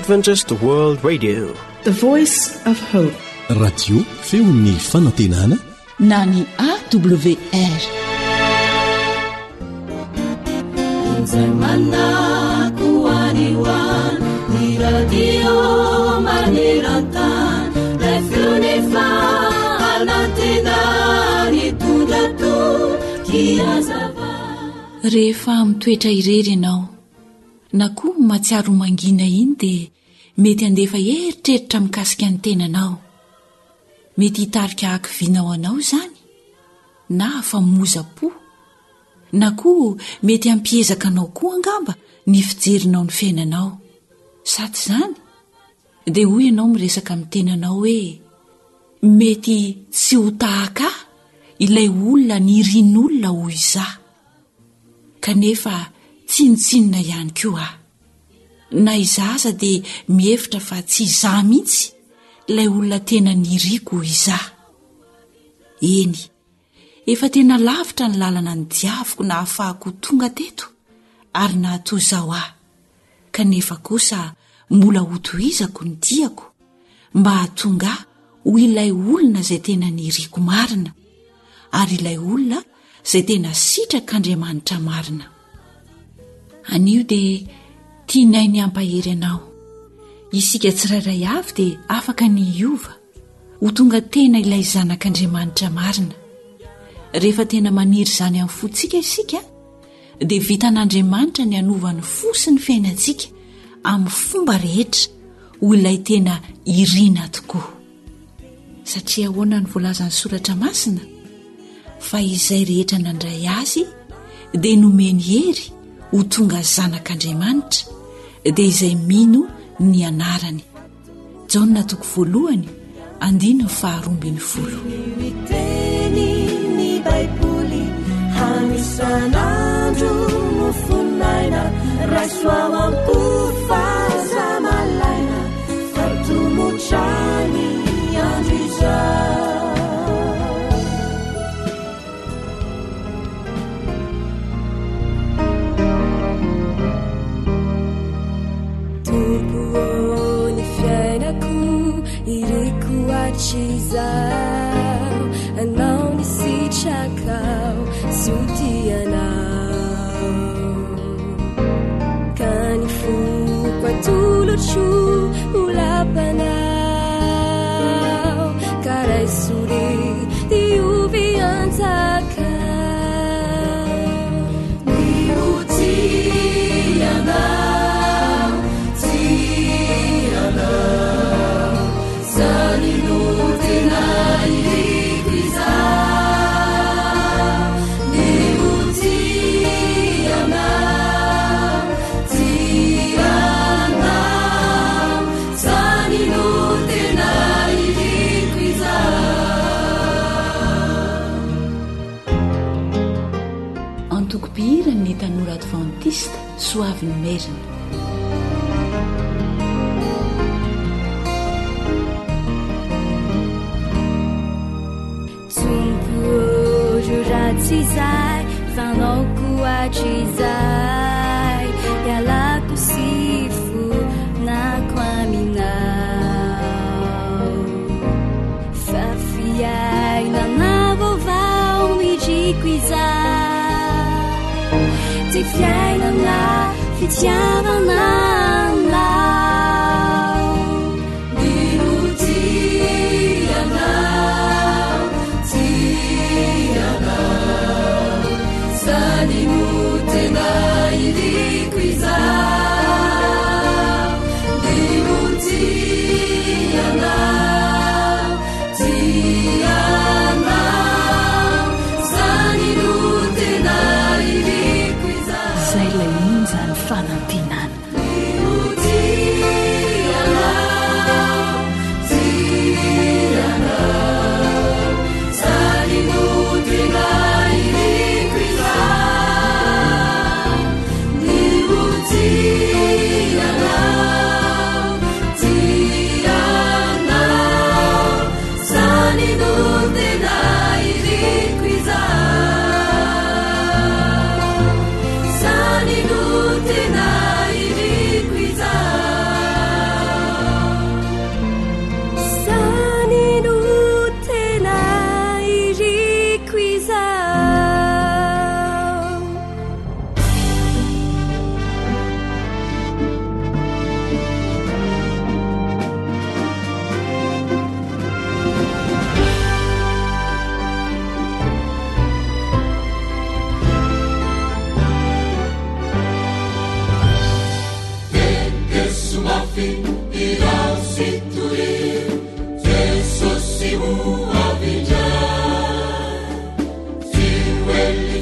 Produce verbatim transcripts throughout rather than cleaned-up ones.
Adventist World Radio, the voice of hope. Radio feon'ny fanantenana na ny A W R. Zamana kuaniwan ni radio manerantan refunefa anantena ni tundato kiazava. Rehefa mitoetra irery ianao na koa matsiaro mangina iny dia mety andefa eritreritra mikasika ny tenanao, mety hitarika hakivinao anao zany na famoza-po, na koa mety hampiezaka anao koa angamba ny fijerinao ny fiainanao. Sady zany dia hoy ianao miresaka amin'ny tenanao hoe mety tsy ho tahaka ilay olona ny irin'olona hoy izaho, kanefa tsinitsinina ihany koa aho. Na izaza dia mihevitra fa tsy izaho mihitsy ilay olona tena niriko izaho. Eny, efa tena lavitra ny lalana ny diaviko na ahafahako tonga teto ary nahatoy izao aho, kanefa kosa mbola hotohizako ny diako mba hahatonga ho ilay olona izay tena niriko marina ary ilay olona izay tena sitrak'Andriamanitra marina. Anio dia tianay ny ampahery anao, isika tsirairay avy dia afaka ny hiova ho tonga tena ilay zanak'Andriamanitra marina. Rehefa tena maniry izany amin'ny fontsika isika dia vitan'Andriamanitra ny hanovany fo sy ny fiainantsika amin'ny fomba rehetra ho ilay tena irina tokoa. Satria ahoana ny voalazan'ny soratra masina fa izay rehetra nandray azy dia nomeny hery ho tonga zanak'Andriamanitra dia izay mino ny anarany. Jaona toko voalohany andino faharoambin'ny folo. Miteny ny Baiboly hanisan'andro no fonaina rasoa ampofazamalaina fatomotrany andro izao. Chizao anao nisitrakao sutianao kanifukwa tuluchu ulapanao karaisuri diuviantaka niutianao tianao zaninu Antokopihirany ny tanora Adventista soavy ny merina. Tsizai fanoku achizai yalaku sifu na kwaminau fafiai na navovau mijiquizai tifiai na na fitiava na lau dirutia na Sanimutena iliquiza Dimutiana Tiana Sanimutena iliquiza Zay monja ny fanantinana. Dimutiana Tiana Sanimutena Saninu tenai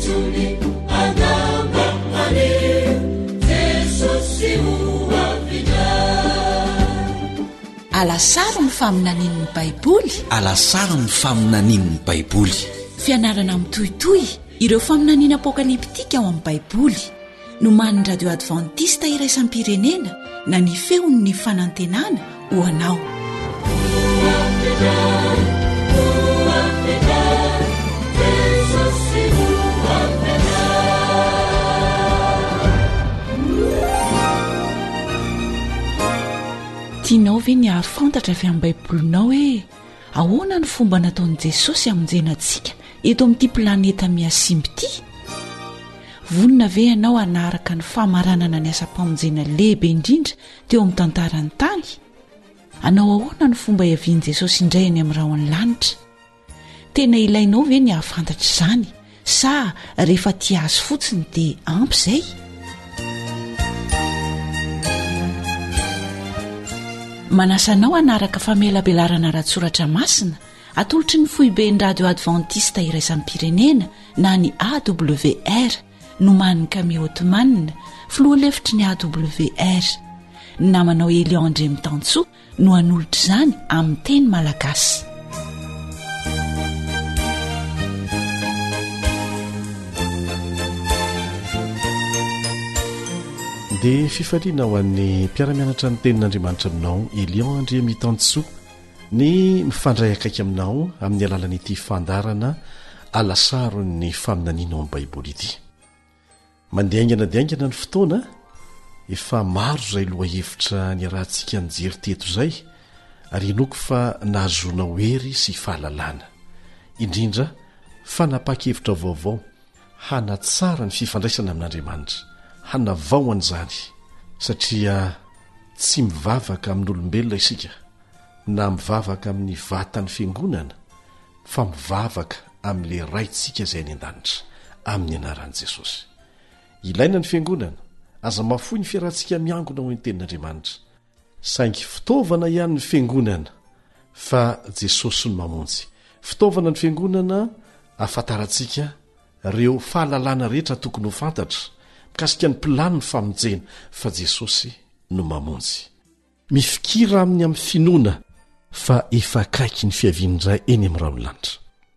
ejony anambamany jesosy oavina alasara ny faminanin'ny baiboly alasara ny faminanin'ny baiboly fianarana mitohitoy ireo faminaniana apokaliptika ao amin'ny baiboly no man'ny radio advantista iraisam-pirenena na ny feon'ny fanantenana ho anao tianao ve ny ahafantatra avy amin'ny baibolinao hoe ahoana ny fomba nataon'i jesosy hamonjenantsika eto amin'ity planeta miasimby ity vonina ve ianao hanaraka ny fahamaranana ny asa-pamonjena lehibe indrindra teo amin'ny tantarany tany anao ahoana ny fomba hiavian'i jesosy indray any amin'ny raho ny lanitra tena ilainao ve ny ahafantatra izany sa rehefa tia azy fotsiny dia ampy izay manasanao hanaraka famelabelarana ratsoratra masina atolotry ny foiben'ny radio advantista iraisam-pirenena na ny A W R no man'ny kami otomanina filoha lefitry ny A W R namanao Eliandre Mitantsoa no hanolotra izany amin'ny teny malagasy dia fifaliana ho an'ny mpiaramianatra ny tenin'andriamanitra aminao Eliandre Mitantsoa ny mifandray akaiky aminao amin'ny alalan'ity fandarana alasaro ny faminaniana ao amin'ny baiboly ity mandehaingana diaingana ny fotoana efa maro izay loha hevitra ny rahantsika nijery teto izay ary inoko fa nahazoana hery sy fahalalana indrindra fanapa-kevitra vaovao hanatsara ny fifandraisana amin'Andriamanitra hanavaoan'izany satria tsy mivavaka amin'olombelona isika na mivavaka amin'ny vatany fiangonana fa mivavaka amin'ilay raintsika izay any an-danitra amin'ny anaran'i Jesosy ilaina ny fiangonana aza mafoy ny fiarahantsika miangona ho ny tenin'Andriamanitra saingy fitaovana ihany ny fiangonana fa Jesosy no mamonjy fitaovana ny fiangonana ahafantarantsika ireo fahalalana rehetra tokony ho fantatra mikasika ny pilany ny famonjena fa Jesosy no mamonjy mifikira amin'ny amin'ny finoana fa efa akaiky ny fiavian'indray eny amin'ny raho ny lanitra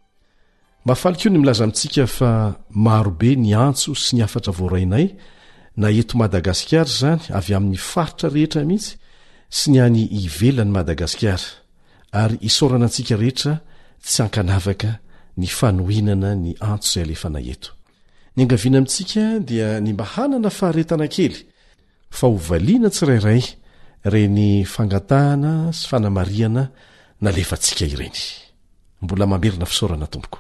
mafaly koa ny milaza amintsika fa marobe ny antso sy ny afatra voarainay na eto Madagasikara izany avy amin'ny faritra rehetra mihitsy sy ny any ivelan'ny Madagasikara ary isaorana antsika rehetra tsy hankanavaka ny fanohinana ny antso izay alefa eto ny angaviana amintsika dia ny mba hanana faharetana kely fa hovaliana tsirairay reny fangatahana sy fanamariana nalefantsika ireny mbola mamerina fisaorana tompoko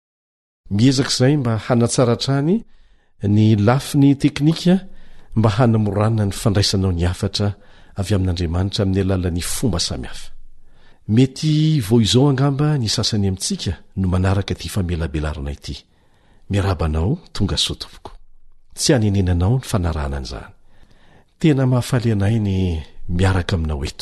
miezaka izay mba hanatsaratrany ny lafiny teknika mba hanamoranina ny fandraisanao ny afatra avy amin'Andriamanitra amin'ny alalan'ny fomba samihafa mety vo izao angamba ny sasany amintsika no manaraka ty famelabelarana ity miarabanao tonga sotompoko tsy hanenenanao ny fanarahana an'izany tena mahafaly anay ny miaraka aminao eto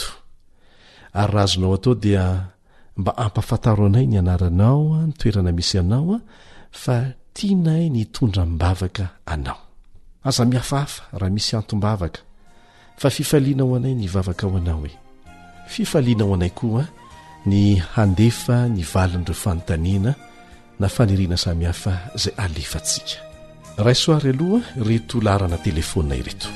ary raha azonao atao dia mba ampafantaro anay ny anaranao ny toerana misy anao fa tianay ny tondra mbavaka anao aza mihafahafa raha misy antombavaka fa fifaliana ho anay ny vavaka ho anao hoe fifaliana ho anay koa ny handefa ny valin'ireo fanontaniana na faniriana samihafa izay alefantsika raisoary aloha reto larana telefônina ireto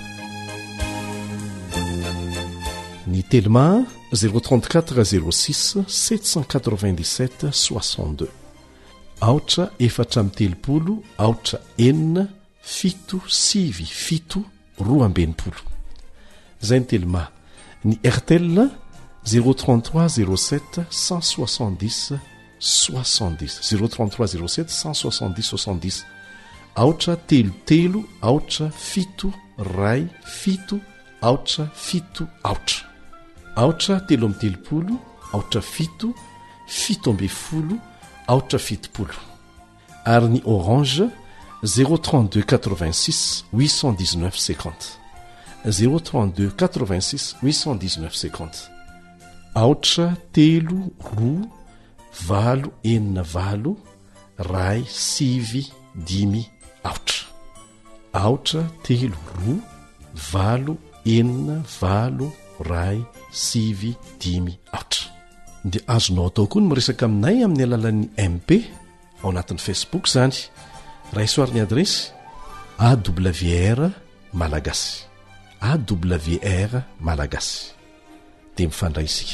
ny telma zéro trente-quatre zéro six sept cent quatre-vingt-dix-sept soixante-deux aotra efatra amin'ny telopolo aotra enina fito sivy fito roa ambenimpolo izay ny telma ny airtel zéro trente-trois zéro sept cent soixante-dix soixante-dix zéro trente-trois zéro sept cent soixante-dix soixante-dix aotra telo telo aotra fito ray fito aotra fito aotra aotra telo amin'ny telopolo aotra fito fito amby folo aotra fitopolo ary ny orange zéro trente-deux quatre-vingt-six huit cent dix-neuf cinquante zéro trente-deux quatre-vingt-six huit cent dix-neuf cinquante aotra telo roa valo enina valo ray sivy dimy aotra aotra telo roa valo enina valo ray sivy dimy aotra dia azonao atao koa ny miresaka aminay amin'ny alalan'ny m p ao anatin'ny facebook zany raisoaryn'ny adresy a w r malagasy a w r malagasy dia mifandray isika.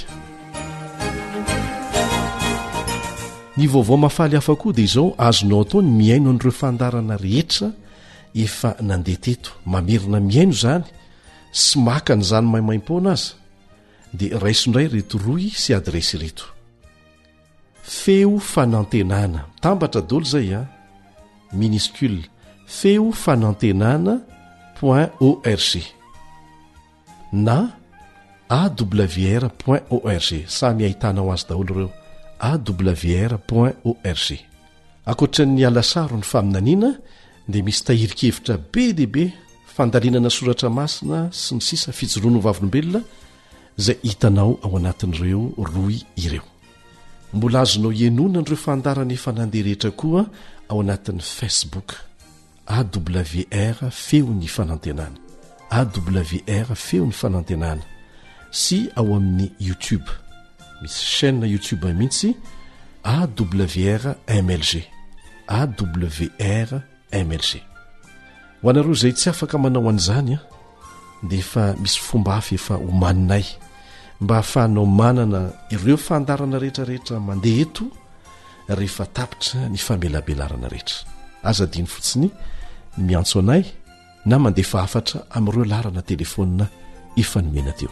Ny vaovao mafaly hafa koa dia izao azonao atao ny miaino an'ireo fandarana rehetra efa nandeha teto mamerina miaino zany sy maka ny zany maimaim-poana aza dia raisondray reto roy sy adresy reto: feo fanantenana tambatra dolo zay a minuscule feo fanantenana point org na a w r point org samy ahitanao azy daholo ireo a w r point org. Akoatran'ny alasaro ny faminaniana dia misy tahirikevitra be deaibe fandalinana soratra masina sy ny sisa fijoroano vavolombelona izay hitanao ao anatin'ireo roy ireo. Mbola azonao ienona n'ireo fandarana efa nandeha rehetra koa ao anatin'ny facebook a w r feo ny fanantenana a w r feo ny fanantenana sy ao amin'ny youtube misy chaîne youtube mihitsy a w r m l g a w r m l g. Ho anareo izay tsy afaka manao an'izany a dia efa misy fomba hafa efa homaninay mba hahafahanao manana ireo fandarana rehetrarehetra mandeha eto rehefa tapitra ny famelabelarana rehetra. Aza diny fotsiny miantso anay na mandefa hafatra amin'ireo larana telefônina efa nomena teo.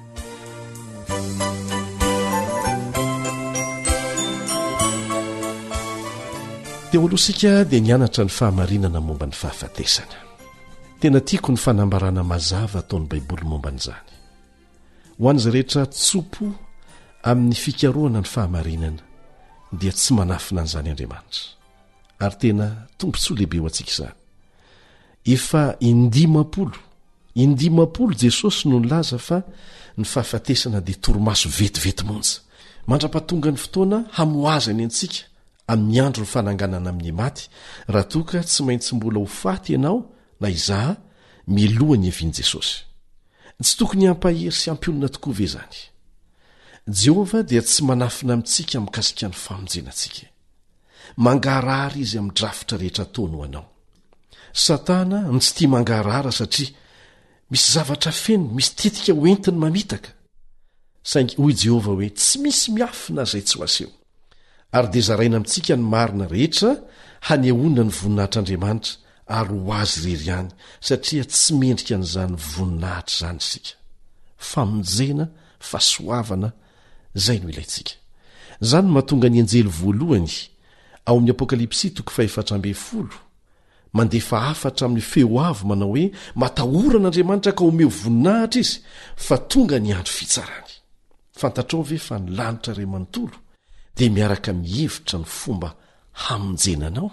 Teo alohasika dia nianatra ny fahamarinana momba ny fahafatesana. Tena tiako ny fanambarana mazava ataon'ny baiboly momba n'izany. Ho an'izay rehetra tsopo amin'ny fikarohana ny fahamarinana dia tsy manafina an'izany Andriamanitra. Ary tena tombontsoa lehibe ho antsika izany. Efa indimapolo indimapolo Jesosy no nilaza fa ny fahafatesana dia torimaso vetivety monja mandra-pahatonga ny fotoana hamoazany antsika amin'ny andro ny fananganana amin'ny maty raha toka tsy maintsy mbola ho faty ianao na izaha milohany eviany Jesosy. Tsy tokony hampahery sy hampionana tokoa ve zany? Jehova dia tsy manafina amintsika mikasika ny famonjenantsika. Mangarara izy amin'ny drafitra rehetra ataony ho anao. Satana ny tsy tia mangarara satria misy zavatra feno, misy tetika hoentiny mamitaka. Saingy hoy Jehova hoe tsy misy miafina zay tsy ho aseho. Ary dia zaraina amintsika ny marina rehetra hanehoana ny voninahitr'Andriamanitra ary ho azy rery ihany satria tsy mendrika an'izany voninahitra izany isika. Famonjena, fahasoavana, izay no ilayntsika. Izany no mahatonga ny anjely voalohany ao amin'ny Apokalipsy toko fahaefatra amby folo mandefa hafatra amin'ny feo avo manao hoe matahoran'Andriamanitra ka omeo voninahitra izy fa tonga ny andro fitsarany. Fantatrao ve fa ny lanitra iray manontolo dia miaraka mihevitra ny fomba hamonjenanao?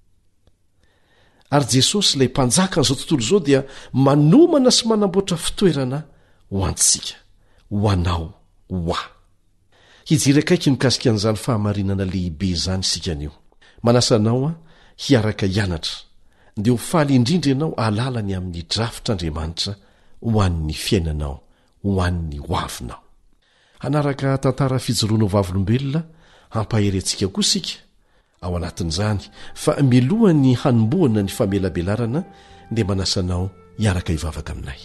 Ary Jesosy ilay mpanjaka n'izao tontolo izao dia manomana sy manamboatra fitoerana ho antsika, ho anao, ho aho. Hijery akaiky mikasika an'izany fahamarinana lehibe izany isika anio. Manasa anao a hiaraka hianatra dia ho faly indrindra ianao alalany amin'ny drafitr'Andriamanitra ho an'ny fiainanao, ho an'ny ho avinao. Hanaraka tantara fijoroano vavolombelona hampahery antsika koa isika ao anatin'izany fa milohany hanomboana ny famelabelarana dia manasa anao hiaraka hivavaka aminay.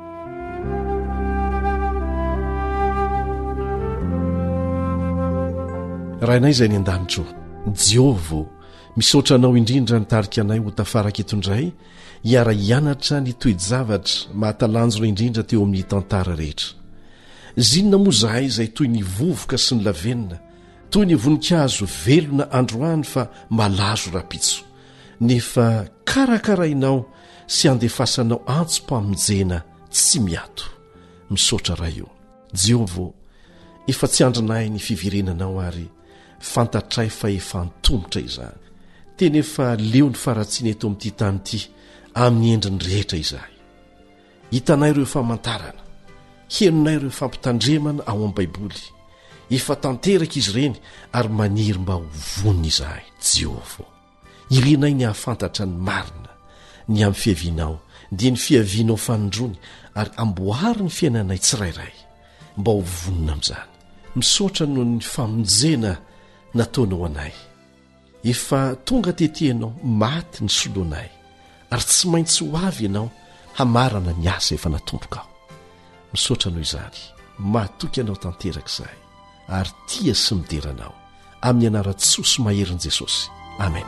Rainay izay ny an-danitro, Jehova misaotra anao indrindra nitarika anay ho tafaraka etondray hiara hianatra ny toe-javatra mahatalanjona indrindra teo amin'ny tantara rehetra. Zinona moa zahay izay toy ny vovoka sy ny lavenina, toy ny voninkazo velona androany fa malazo rapitso, nefa karakarainao sy andefasanao antso-pamonjena tsy miato. Misaotra raha io. Jehova, efa tsy andrinay ny fiverenanao ary fantatray fa efa antomotra izany. Tena efa leo ny faratsiana eto amin'ity tany ity amin'ny endriny rehetra izahay. Hitanay ireo famantarana, henonay ireo fampitandremana ao amin'ny baiboly. Efa tanteraka izy ireny ary maniry mba ho vonina izahay, Jehova. irenay ny hahafantatra ny marina ny amin'ny fiavinao dia ny fiavinao fanondrony ary amboary ny fiainanay tsirairay mba ho vonona amin'izany misaotra noho ny famonjena nataonao anay efa tonga tetyanao maty ny soloanay ary tsy maintsy ho avy ianao hamarana ny asa efa natomboka aho misaotra noho izany mahatoky ianao tanterak'izay ary tia sy mideranao amin'ny anaran-tsosy maherin'i Jesosy amen.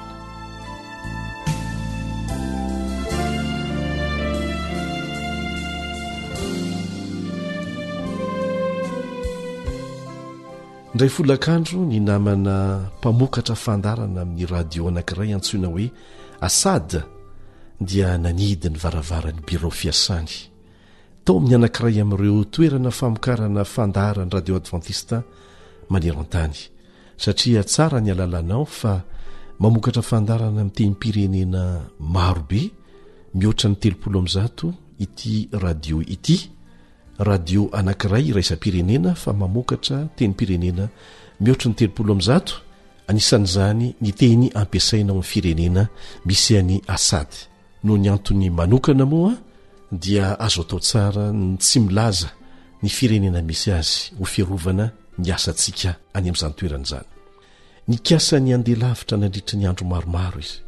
ndray folakandro ny namana mpamokatra fandarana amin'ny radio anankiray antsoina hoe asada dia nanidy ny varavaran'ny biro fiasany tao amin'ny anankiray amin'ireo toerana famokarana fandarany radio adventista maneran-tany satria tsara ny alalanao fa mamokatra fandarana amin'ny tenim-pirenena marobe mihoatra ny telopolo amzato ity radio ity radio anankiray iraisam-pirenena fa mamokatra tenim-pirenena mihoatra ny telopolo amzato anisan'izany ny teny ampiasaina amin'ny firenena misy any asady noho ny antony manokana moa dia azo atao tsara ny tsy milaza ny firenena misy azy ho fiarovana ny asantsika any amin'izany toeran'izany nikasany andeha lavitra nandritra ny andro maromaro izy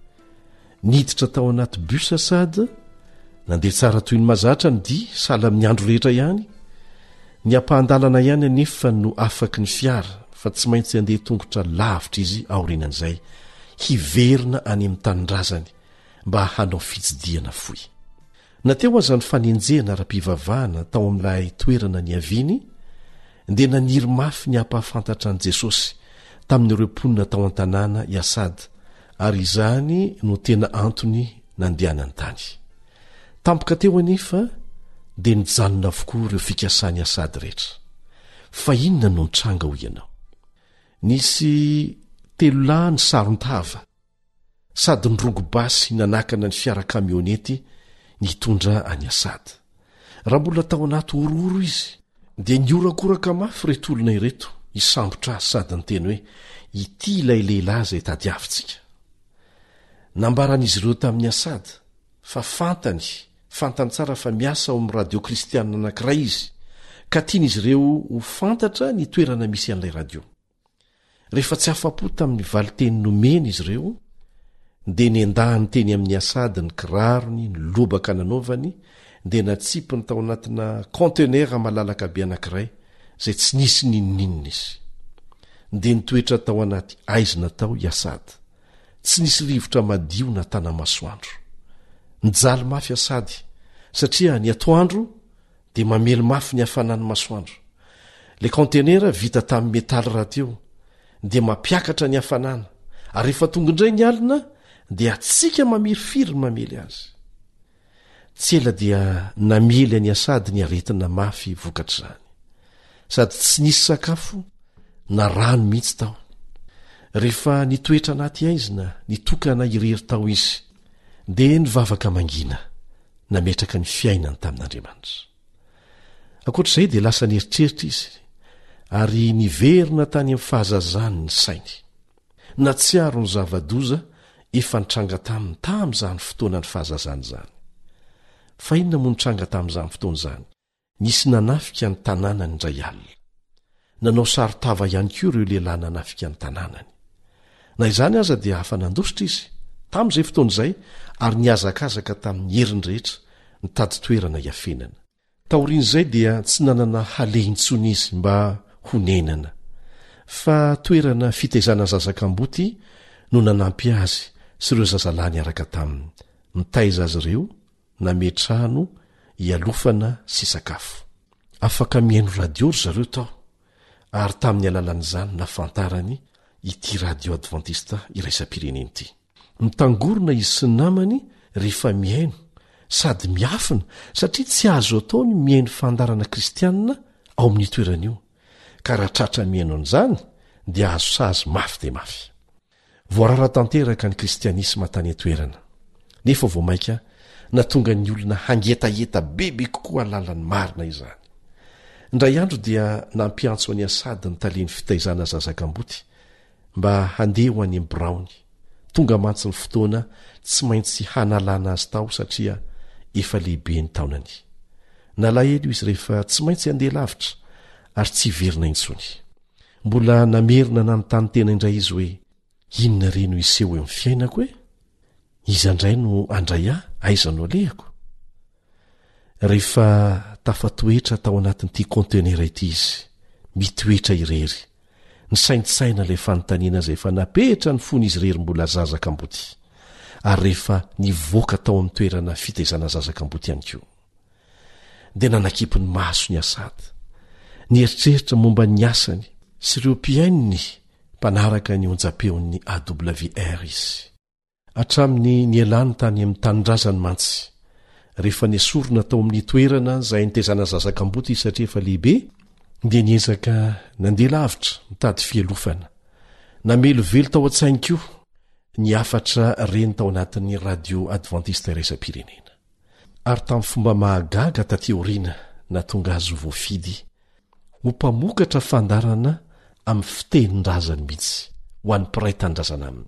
niditra tao anaty bus asady nandeha tsara toy ny mazatra ny dia sala amin'ny andro rehetra ihany ny ampahandalana ihany anefa no afaky ny fiara fa tsy maintsy andeha tongotra lavitra izy aorinan'izay hiverina any amin'ny tanindrazany mba hanao fitsidiana foy nateo azany fanenjehana ra-pivavahana tao amin'ilay toerana ny aviny dia naniry mafy ny hampahafantatra an' Jesosy tamin'ireo mponina tao an-tanàna iasady ary izany no tena antony nandehanany tany tampoka teo anefa dia nijanona avokoa ireo fikasany asady rehetra fa inona no nitranga ho ianao nisy telo lahy ny saron-tava sady nyrongobasy nanakana ny fiara kamionety nitondra any asady raha mbola tao anaty orooro izy dia niorakoraka mafy reto olona ireto isambotra sady ny teny hoe ity ilay lehilahy izay tadiavintsika nambaran'izy ireo tamin'ny asady fa fantany fantany tsara fa miasa ao amin'ny radio kristianina anankiray izy ka tian'izy ireo ho fantatra ny toerana misy an'ilay radio rehefa tsy afa-po tamin'ny valiteny nomeny izy ireo dia niendahany teny amin'ny asady ny kirarony ny lobaka nanaovany dia natsipiny tao anatina contenera malalaka be anankiray izay tsy nisy ninoninona izy dia nitoetra tao anaty aizina tao iasady tsy nisy rivotra madio na tana masoandro nijaly mafy asady satria ny atoandro dia mamely mafy ny hafanany masoandro le contenera vita tamin'ny metaly radio dia mampiakatra ny hafanana ary rehefa tonga indray ny alina dia atsika mamirifiry ny mamely azy tsy ela dia namely any asady ny aretina mafy vokatra izany sady tsy nisy sakafo na rano mihitsy tao rehefa nitoetra anaty aizina nitokana irery tao izy dia nivavaka mangina nametraka ny fiainany tamin'Andriamanitra ankoatr'izay dia lasa nieritreritra izy ary niverina tany amin'ny fahazazany ny sainy natsiaro ny zava-doza efa nitranga taminy tamin'izany fotoana ny fahazazany izany fa inona moa nitranga tamin'izany fotoana izany nisy nanafika ny tanànany indray alina nanao saritava ihany koa ireo lehilahy nanafika ny tanànany na izany aza dia hafa nandositra izy tamin'izay fotoana izay ary niazakazaka tamin'ny heriny rehetra nitady toerana iafenana taorian'izay dia tsy nanana halehyntsony izy mba honenana fa toerana fitaizana zazakamboty no nanampy azy sy ireo zazalahy niaraka taminy nitaiza azy ireo nametrano ialofana sy sakafo afaka mihaino radio ry zareo tao ary tamin'ny alalan'izany nafantarany ity radio adventista iraisam-pirenena ity mitangorona izy sy ny namany rehefa mihaino sady miafina satria tsy azo atao ny mihaino fandarana kristianina ao amin'ny toerana io ka raha tratra mihaino an'izany dia azo sazy mafy dia mafy voarara tanteraka ny kristianisma tany atoerana nefa vao mainka natonga ny olona hangetaheta bebe kokoa alalan'ny marina izany indray andro dia nampiantso any asady ny taleny fitaizana zazakamboty mba handeha ho any braony tonga mantsy ny fotoana tsy maintsy hanalana azy tao satria efa lehibe ny taonany. Nalahelo izy rehefa tsy maintsy andeha lavitra ary tsy verina intsony. Mbola namerina nanontany tena indray izy hoe inona reno iseho eo amin'ny fiainako e? Iza indray no andray ahy? Aiza no alehako? Rehefa tafatoetra tao anatin'ity kontenera ity izy, mitoetra irery, ny saintsaina ilay fanontaniana izay efa napetra ny fony izy irery mbola zazakamboty, ary rehefa nivoaka tao amin'ny toerana fitaizana zazakamboty ihany koa, dia nanakipy ny maso ny asady, nieritreritra momba ny asany sy ireo mpiainony mpanaraka ny onjam-peon'ny A W R izy. Hatraminy nielany tany amin'ny tanindrazany mantsy, rehefa niesorona tao amin'ny toerana izay nitaizana zazakamboty izy satria efa lehibe, dia niezaka nandeha lavitra mitady fialofana. Namelovelo tao an-tsainy koa ny afatra reny tao anatin'ny radio adventiste raisam-pirenena. Ary tamin'ny fomba mahagaga taty aoriana natonga azy voafidy ho mpamokatra fandarana amin'ny fitenin-drazany mihitsy ho an'ny mpiray tandrazana aminy.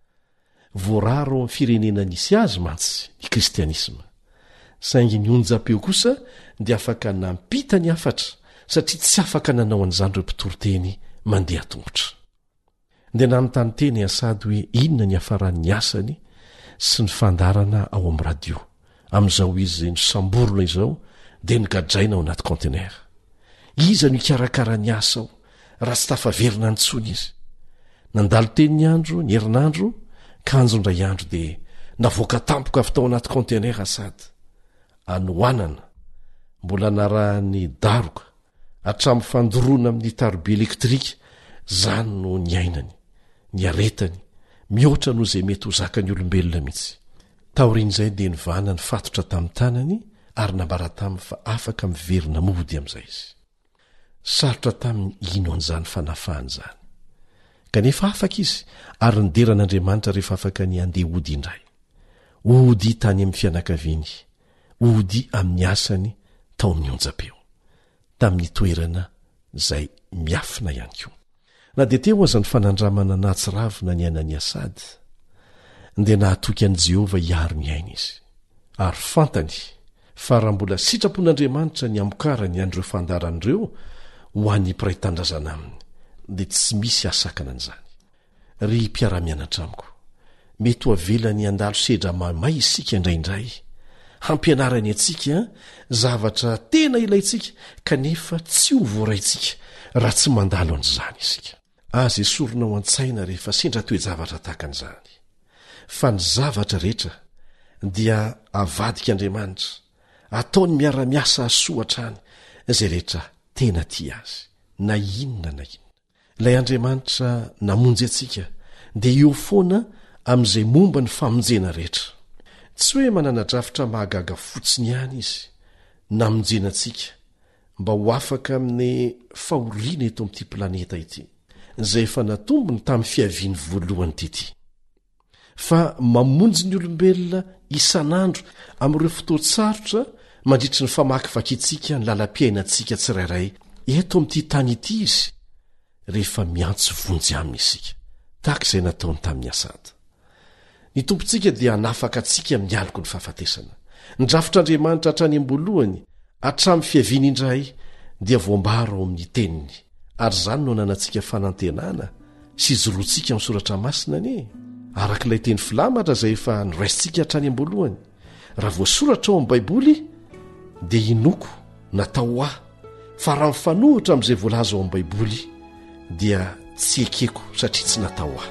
Voararo amin'ny firenena nisy azy mantsy ny kristianisma, saingy ny onjam-peo kosa dia afaka nampita ny afatra satria tsy afaka nanao an'izany ireo mpitoroteny mandeha tongotra. Dia nanontany teny asady hoe inona ny hafaran'ny asany sy ny fandarana ao amin'ny radio. Amin'izao izy nosamborona izao dia nigadraina ao anaty kontenera. Iza no ikarakara ny asa ao raha tsy tafaverina ntsony izy? Nandalo teny ny andro, ny herinandro, kanjo ndray andro dia navoaka tampoka avy tao anaty kontenera sady anoanana, mbola narahany daroka hatramin'ny fandoroana amin'ny taroby elektrika. Zany no ny ainany, ny aretany, mihoatra noho izay mety ho zakany olombelona mihitsy. Taorian'izay dia nivana ny fatotra tamin'ny tanany ary nambara taminy fa afaka miverina mody amin'izay izy. Sarotra taminy ino an'izany fanafahany izany. Kanefa afaka izy ary nideran'Andriamanitra rehefa afaka ny andeha ody indray. Ody tany amin'ny fianakaviany, ody amin'ny asany tao amin'ny onjam-peo, tamin'ny toerana izay miafina ihany koa. Na dia teo aza ny fanandramana natsiravina ny ainany asady, dia nahatoky an'i Jehova hiaro ny aina izy. Ary fantany fa raha mbola sitrapon'Andriamanitra ny amokarany an'ireo fandaran'ireo ho an'ny mpiray tandrazana aminy, dia tsy misy asakana an'izany. Ry mpiara-mianatra amiko, mety ho avelany andalo sedra mamay isika indraindray, hampianarany atsika zavatra tena ilaitsika kanefa tsy ho voaraitsika raha tsy mandalo an'izany isika. Aza esorona ao an-tsaina rehefa sendra toe-javatra tahaka an'izany, fa ny zavatra rehetra dia avadik'Andriamanitra, ataony miara-miasa asoatra any izay rehetra tena tia azy, na inona na inona. Ilay Andriamanitra namonjy atsika dia eo foana amin'izay momba ny famonjena rehetra. Tsy hoe manana-drafitra mahagaga fotsiny ihany izy namonjena atsika mba ho afaka amin'ny fahoriana eto amin'ity planeta ity, izay efa natombony tamin'ny fiaviany voalohany tety, fa mamonjy ny olombelona isan'andro amin'ireo fotoatsarotra mandritry ny famakivakintsika ny lalam-piainantsika tsirairay eto amin'ity tany ity izy, rehefa miantso vonjy aminy isika tahaka izay nataony tamin'ny asady. Ny tompontsika dia nafaka atsika mialoko ny fahafatesana. Ny drafitr'Andriamanitra hatrany am-boalohany hatramin'ny fiaviany indray dia voambara ao amin'ny teniny, ary izany no nanantsika fanantenana sy zoroantsika amin'ny soratra masina anie, arak'ilay teny filamatra izay efa noraisintsika hatrany am-boalohany. Raha voasoratra ao amin'ny Baiboly dia inoko natao ahy, fa raha mifanohitra amin'izay voalaza ao amin'ny Baiboly dia tsy ekeko satria tsy natao ahy.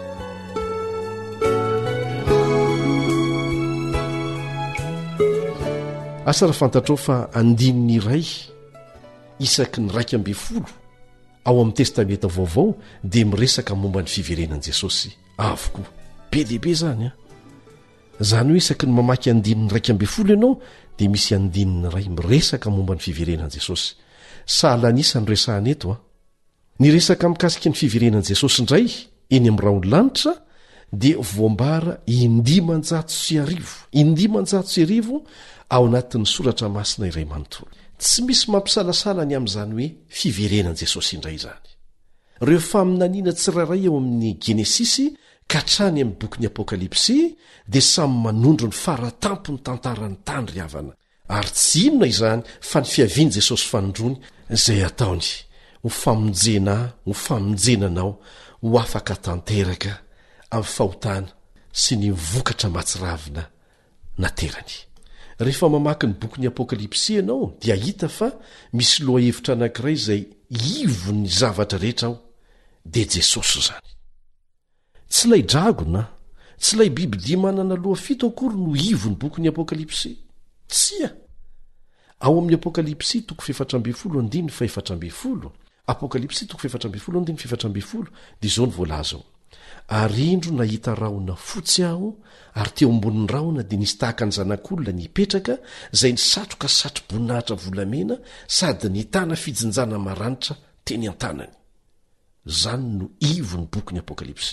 Asa raha fantatrao fa andininy iray isaky ny raika amby folo ao amin'ny testamenta vaovao dia miresaka momba ny fiverenan'i Jesosy avokoa. Be lehibe zany a. Zany hoe isaky ny mamaky andininy raika amby folo ianao dia misy andininy iray miresaka momba ny fiverenan'i Jesosy. Sahala nisa nyresahana eto a. Ny resaka mikasika ny fiverenan'i Jesosy indray eny amin'ny raon'lanitra dia voambara indimanjato sy arivo indimanjato sy arivo ao anatin'ny soratra masina iray manontolo. Tsy misy mampisalasala ny amin'izany hoe fiverenan'i Jesosy indray izany. Ireo faminaniana tsirairay ao amin'ny Genesisy ka trany amin'ny bokyny apokalipsy dia samy manondro ny faratampo ny tantarany tany ry havana ary tsy inona izany fa ny fiaviany jesosy fanondrony izay ataony ho famonjena ho famonjenanao ho afaka tanteraka amin'ny fahotana sy ny vokatra matsiravina naterany. Rehefa mamaky ny boky ny apokalipsy ianao dia hita fa misy loha hevitra anankiray izay ivo ny zavatra rehetra ao dia Jesosy zany. Tsy lay dragona, tsy lay bibidia manana loha fito akory no ivo ny boky ny apokalipsy. Tsia. Ao amin'ny apokalipsy toko efatra amby folo andiny fa efatra amby folo. Apokalipsy toko efatra amby folo andiny fa efatra amby folo dia izao ny voalaza ao. Arindro nahita rahona fotsy aho ary teo ambonin'ny rahona dia nisy tahaka ny zanak'olona nipetraka izay nisatroka satro-boninahitra volamena sady nitana fijinjana maranitra teny an-tanany. Zany no ivo ny boky ny apokalipsy.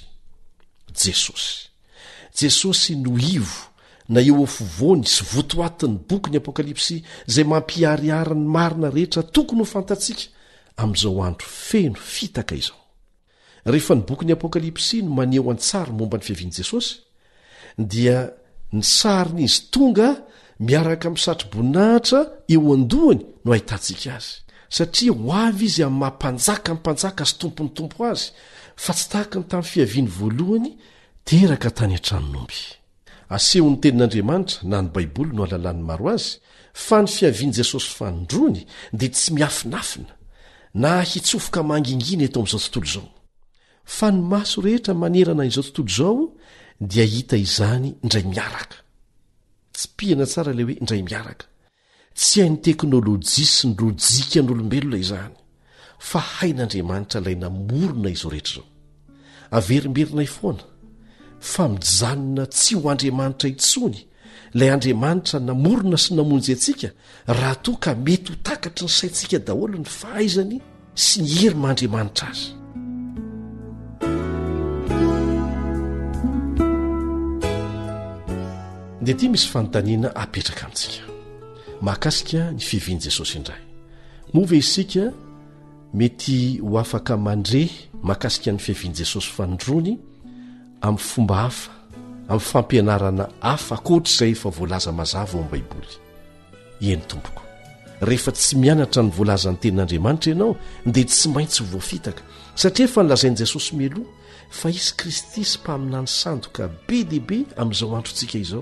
Jesosy. Jesosy no ivo na eo afovoany sy votoatin'ny boky ny apokalipsy izay mampiariara ny marina rehetra tokony ho fantatsika amin'izao andro feno fitaka izao. Rehefa ny boky ny apokalipsy no maneho an-tsary momba ny fiaviany Jesosy dia ny saryn'izy tonga miaraka amin'ny satro-boninahitra eo an-dohany no ahitantsika azy satria ho avy izy amin'ny mampanjaka ny mpanjaka sy tompony tompo azy fa tsy tahaka ny tamin'ny fiaviany voalohany teraka tany an-tranon'omby. Aseho ny tenin'Andriamanitra na ny Baiboly no alalan'ny maro azy fa ny fiaviany Jesosy fanondrony dia tsy miafinafina na hitsofoka mangingina eto amin'izao tontolo izao. Fa ny maso rehetra manerana izao tontolo izao dia hita izany indray miaraka. Tsy pihana tsara ilay hoe indray miaraka. Tsy hain'ny teknôlôjia sy ny lojika n'olombelona izany, fa hain'Andriamanitra ilay namorona izao rehetra izao. Averimberina foana fa mijanona tsy ho Andriamanitra intsony ilay Andriamanitra namorona sy namonjy antsika raha toa ka mety ho takatry ny saintsika daholo ny fahaizany sy ny hery mandriamanitra azy. Dia ity misy fanontaniana apetraka amintsika mahakasika ny fiaviany Jesosy indray. Moa ve isika mety ho afaka mandre mahakasika ny fiaviany Jesosy fanondrony amin'ny fomba hafa, amin'ny fampianarana hafa ankoatr'izay efa voalaza mazava ao amin'ny Baiboly? Eny tompoko. Rehefa tsy mianatra ny voalazan'ny tenin'Andriamanitra ianao dia tsy maintsy ho voafitaka satria efa nilazain'i Jesosy mialoha fa isy Kristy sy mpaminany sandoka be dia be amin'izao androntsika izao.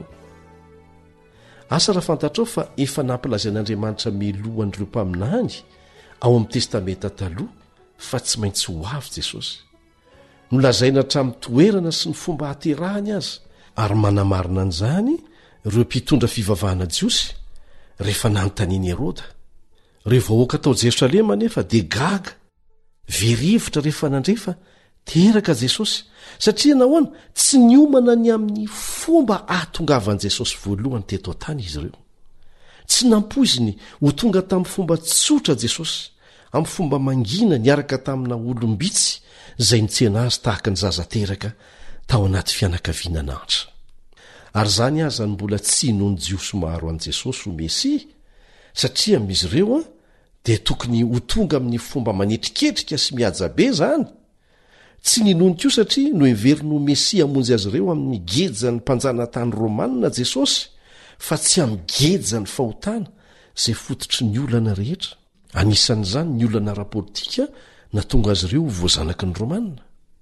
Asa raha fantatrao fa efa nampilazain'Andriamanitra mialoha an'ireo mpaminany ao amin'ny testamenta taloha fa tsy maintsy ho avy Jesosy. Nolazaina hatramin'ny toerana sy ny fomba haterahany azy ary manamarina an'izany ireo mpitondra fivavahana jiosy rehefa nanontaniany Heroda. Ireo vahoaka tao Jerosalema nefa dia gaga verivotra rehefa nandrefa teraka Jesosy satria nahoana tsy niomana ny amin'ny fomba ahatongavan'i Jesosy voalohany teto an-tany izy ireo. Tsy nampoiziny ho tonga tamin'ny fomba tsotra Jesosy, amin'ny fomba mangina niaraka tamina olombitsy izay nitsena azy tahaka ny zaza teraka tao anaty fianakaviana n'antra. Ary zany aza ny mbola tsy nohony jiosy maro an'i Jesosy ho Mesia satria amin'izy ireo a dia tokony ho tonga amin'ny fomba manetriketrika sy mihaja be zany. Tsy ninony koa satria no heveriny ho Mesia hamonjy azy ireo amin'ny gejany mpanjana tany Romanina Jesosy fa tsy amin'ny gejany fahotana izay fototry ny olana rehetra. Anisan'izany ny olana ara-politika na tonga azy ireo ho voazanaky ny Romanina.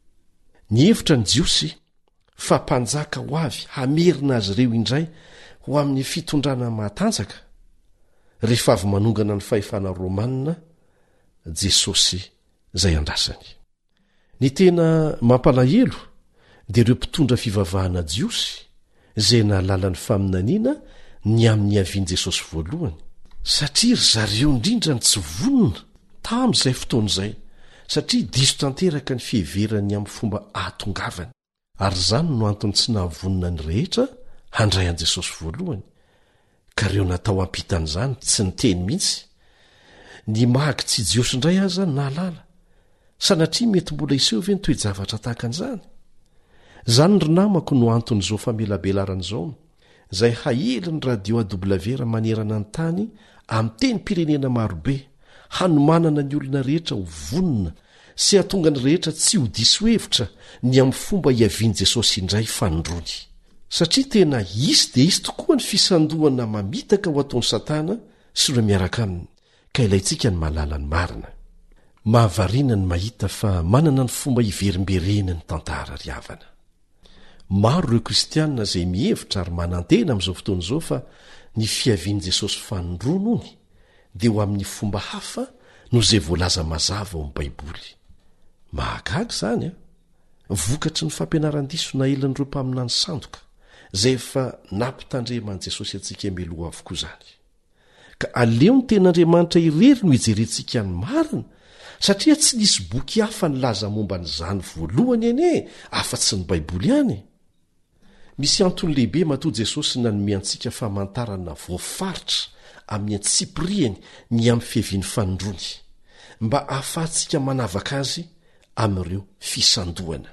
Ny hevitra ny jiosy fa mpanjaka ho avy hamerina azy ireo indray ho amin'ny fitondrana mahatanjaka rehefa avy manongana ny fahefana Romanina Jesosy izay andrasany. Ny tena mampalahelo dia ireo mpitondra fivavahana jiosy izay nahalala ny faminaniana ny amin'ny haviany Jesosy voalohany satria ry zareo indrindra ny tsy vonona tamin'izay fotoan'izay satria diso tanteraka ny fiheverany amin'ny fomba ahatongavany. Ary zany no antony tsy nahavonina ny rehetra handray an' Jesosy voalohany ka ireo natao ampitan'izany tsy niteny mihitsy. Ny mahaky tsy jiosy indray aza nahalala sanatria mety mbola iseho ve nitoejavatra tahaka an'izany. Zany ry namako no anton'izao famelabelarana izay haely ny radio A W R manerana ny tany amin'ny teny pirenena marobe hanomanana ny olona rehetra ho vonona sy hatonga ny rehetra tsy ho diso hevitra ny amin'ny fomba hiaviany jesosy indray fanondrony satria tena isy dia isy tokoa ny fisandohana mamitaka ho ataon'ny satana sy ireo miaraka aminy ka ilayntsika ny mahalala ny marina mahavariana ny mahita fa manana ny fomba hiverimberena ny tantara ry havana maro ireo kristianina izay mihevitra ary manantena amin'izao fotoana izao fa ny fiavian'i jesosy fanondroana ony dia ho amin'ny fomba hafa no izay voalaza mazava ao amin'ny baiboly mahagaga izany a vokatry ny fampianaran-diso na elan'ireo mpaminany sandoka izay efa nampitandreman'i jesosy antsika meloha avokoa izany ka aleo ny ten'andriamanitra irery no hijerentsika ny marina satria tsy nisy boky hafa nylaza momba n'izany voalohany eny e afa-tsy ny baiboly ihany misy antony lehibe matoa jesosy nanome antsika famantarana voafaritra amin'ny antsipiriany ny amin'ny fiaviany fanondrony mba ahafahantsika manavaka azy amin'ireo fisandohana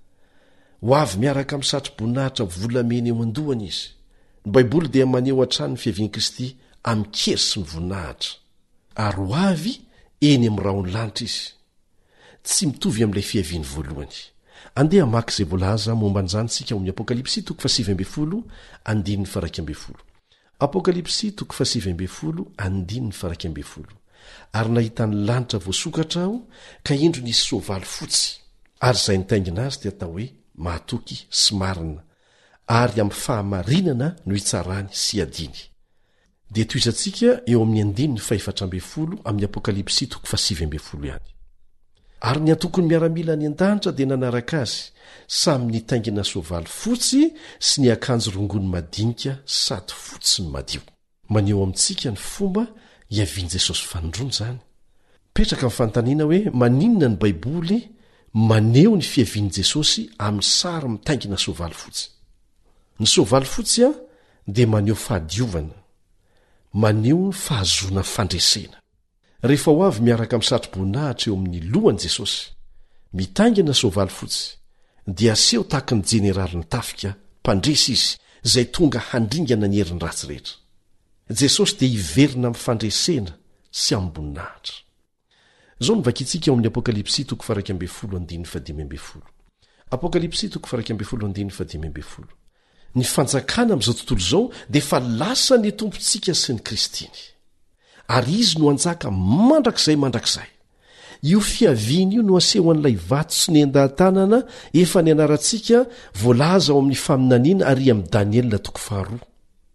ho avy miaraka amin'ny satro-boninahitra volamena eo an-dohany izy ny baiboly dia maneho hatrany ny fiavian'i kristy amin'ny kery sy ny voninahitra ary ho avy eny amin'ny raony lanitra izy tsy mitovy amin'ilay fiaviany voalohany andeha maka izay voalaza momba n'izany sika amin'ny apokalipsy toko fasivy folo andininy faraky amby folo apokalipsy toko fasivy folo andininy faraky amby folo ary nahitany lanitra voasokatra aho ka indro nisy soavaly fotsy ary izay nitaingina azy dia atao hoe mahatoky sy marina ary amin'ny fahamarinana no hitsarany sy adiny dia toizantsika eo amin'ny andininy faefatra amby folo amin'ny apokalipsy toko fasivy amby folo ihany ary ny antokony miaramila ny an-danitra dia nanaraka azy samy nitaingina soavaly fotsy sy ny akanjo rongony madinika sady fotsy ny madio maneho amintsika ny fomba hiavian' jesosy fanondrony izany petraka amin'ny fanontaniana hoe maninona ny baiboly maneho ny fiavian'i jesosy amin'ny sary mitaingina soavaly fotsy ny soavaly fotsy a dia maneho fahadiovana maneho ny fahazoana fandresena rehefa ho avy miaraka amin'ny satro-boninahitra eo amin'ny lohan'i jesosy mitaingina soavaly fotsy dia aseho tahaka ny jeneraly ny tafika mpandresy izy izay tonga handringana ny herin'ny ratsy rehetra jesosy dia hiverina amin'ny fandresena sy amin'ny boninahitra izao novakitsika eo amin'ny apokalipsy toko faraky amby folo andininy fadimy amby folo apokalipsy toko faraky amby folo andininy fadimy amby folo ny fanjakana amin'izao tontolo izao dia efa lasa ny tompontsika sy ny kristiny ary izy no anjaka mandrakizay mandrakizay io fiaviana io no aseho an'ilay vato sy ny an-dahantanana efa ny anarantsika voalaza ao amin'ny faminaniana ary amin'ny daniela toko faharoa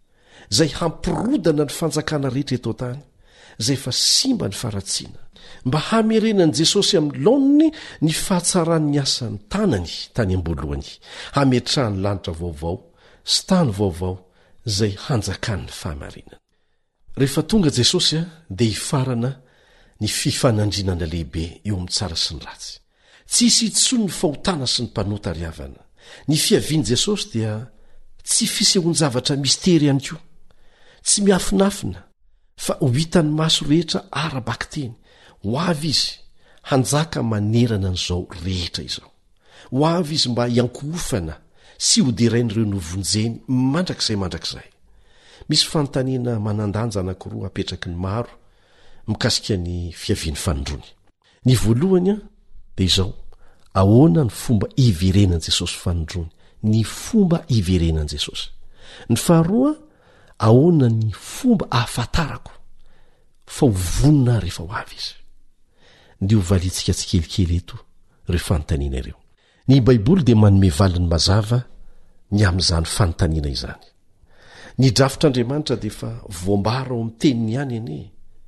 izay hampirodana ny fanjakana rehetra eto tany izay efa simba ny faratsiana mba hamerenan'i jesosy amin'ny laoniny ny fahatsaran'ny asany tanany tany am-boalohany hametrahany lanitra vaovao sy tany vaovao izay hanjakan'ny fahamarinana rehefa tonga jesosy a dia hifarana ny fifanandrinana lehibe eo amin'ny tsara sy ny ratsy tsy hisy itsony ny fahotana sy ny mpanota ry havana ny fiavian'i jesosy dia tsy fisehoan-javatra mistery ihany koa tsy miafinafina fa ho hitan'ny maso rehetra ara-baky teny ho avy izy hanjaka manerana n'izao rehetra izao ho avy izy mba hiankohofana sy ho derain'ireo novonjeny mandrakizay mandrakizay misy fanontaniana manandanja anankiroa apetraky ny maro mikasika ny fiaviany fanondrony ny voalohany a dia izao ahoana ny fomba iverenan'i jesosy fanondrony ny fomba iverenan'i jesosy ny faharoa ahoana ny fomba ahafantarako fa ho vonina rehefa ho avy izy nde ho valitsika tsy kelikely eto ireo fanontaniana ireo ny baiboly dia manome valiny mazava ny amin'izany fanontaniana izany ny drafitr'andriamanitra dia efa voambara ao amin'ny teniny ihany ene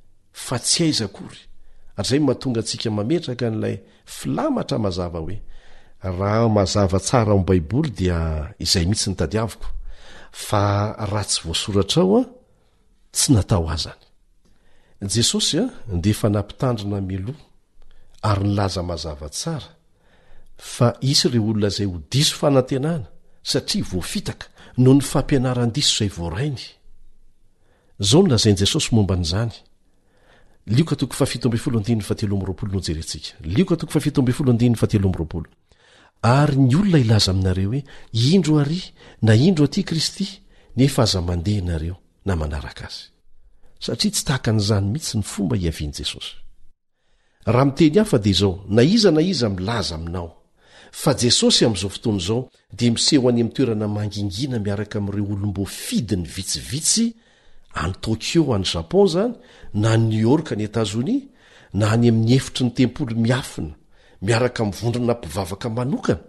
fa tsy aiza akory ary izay mahatonga antsika mametraka n'ilay filamatra mazava hoe raha mazava tsara ao amin'ny baiboly dia izay mihitsy ny tadiaviko fa raha tsy voasoratra ao a tsy natao azany jesosy a dia efa nampitandrina miloha ary nilaza mazava tsara fa isy ireo olona izay ho diso fanantenana satria voafitaka no ny fampianaran-diso izay voarainy izao nolazain'i jesosy momba n'izany lioka toko fafito amby folo andininy fatelo amroapolo no jerentsika lioka toko fafito amby folo andininy fatelo amroapolo ary ny olona ilaza aminareo hoe indro ary na indro aty kristy nefa aza mandeha ianareo na manaraka azy satria tsy tahaka n'izany mihitsy ny fomba hiavian'i jesosy raha miteny hafa dia izao na iza na iza milaza aminao fa jesosy amin'izao fotoana izao dia miseho any amin'ny toerana mangingina miaraka amin'ireo olombo fidiny vitsivitsy any tokyo any japon zany na new york ny etazonia na any amin'ny efitry ny tempolo miafina miaraka mivondrona mpivavaka manokana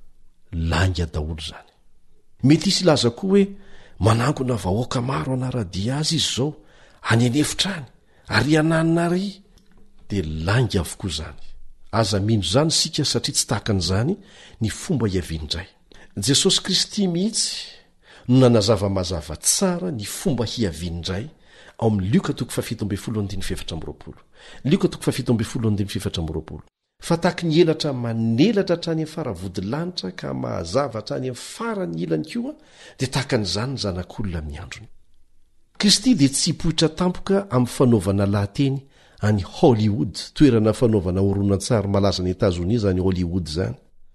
langa daholo zany. Mety isy laza koa hoe manangona vahoaka maro anaradia azy izy zao any anefitra any ary ananina ry dia langa avokoa zany. Aza mino zany sika satria tsy tahakan'izany ny fomba hiavian'indray. Jesosy Kristy mihitsy no nanazava mazava tsara ny fomba hiavian'indray ao amin'ny Lioka toko fafito amby folo andiny fefatra amby roapolo. Lioka toko fafito amby folo andiny fefatra amby roapolo. Fa tahaky ny elatra manelatra hatrany amin'ny faravodilanitra ka mahazava hatrany amin'ny farany ilany koa dia tahakan'izany ny zanak'olona amin'ny androny. Kristy dia tsy hipoitra tampoka amin'ny fanaovana lahateny any Hollywood, toerana fanaovana horonan-tsary malaza ny Etazonia zany Hollywood zany.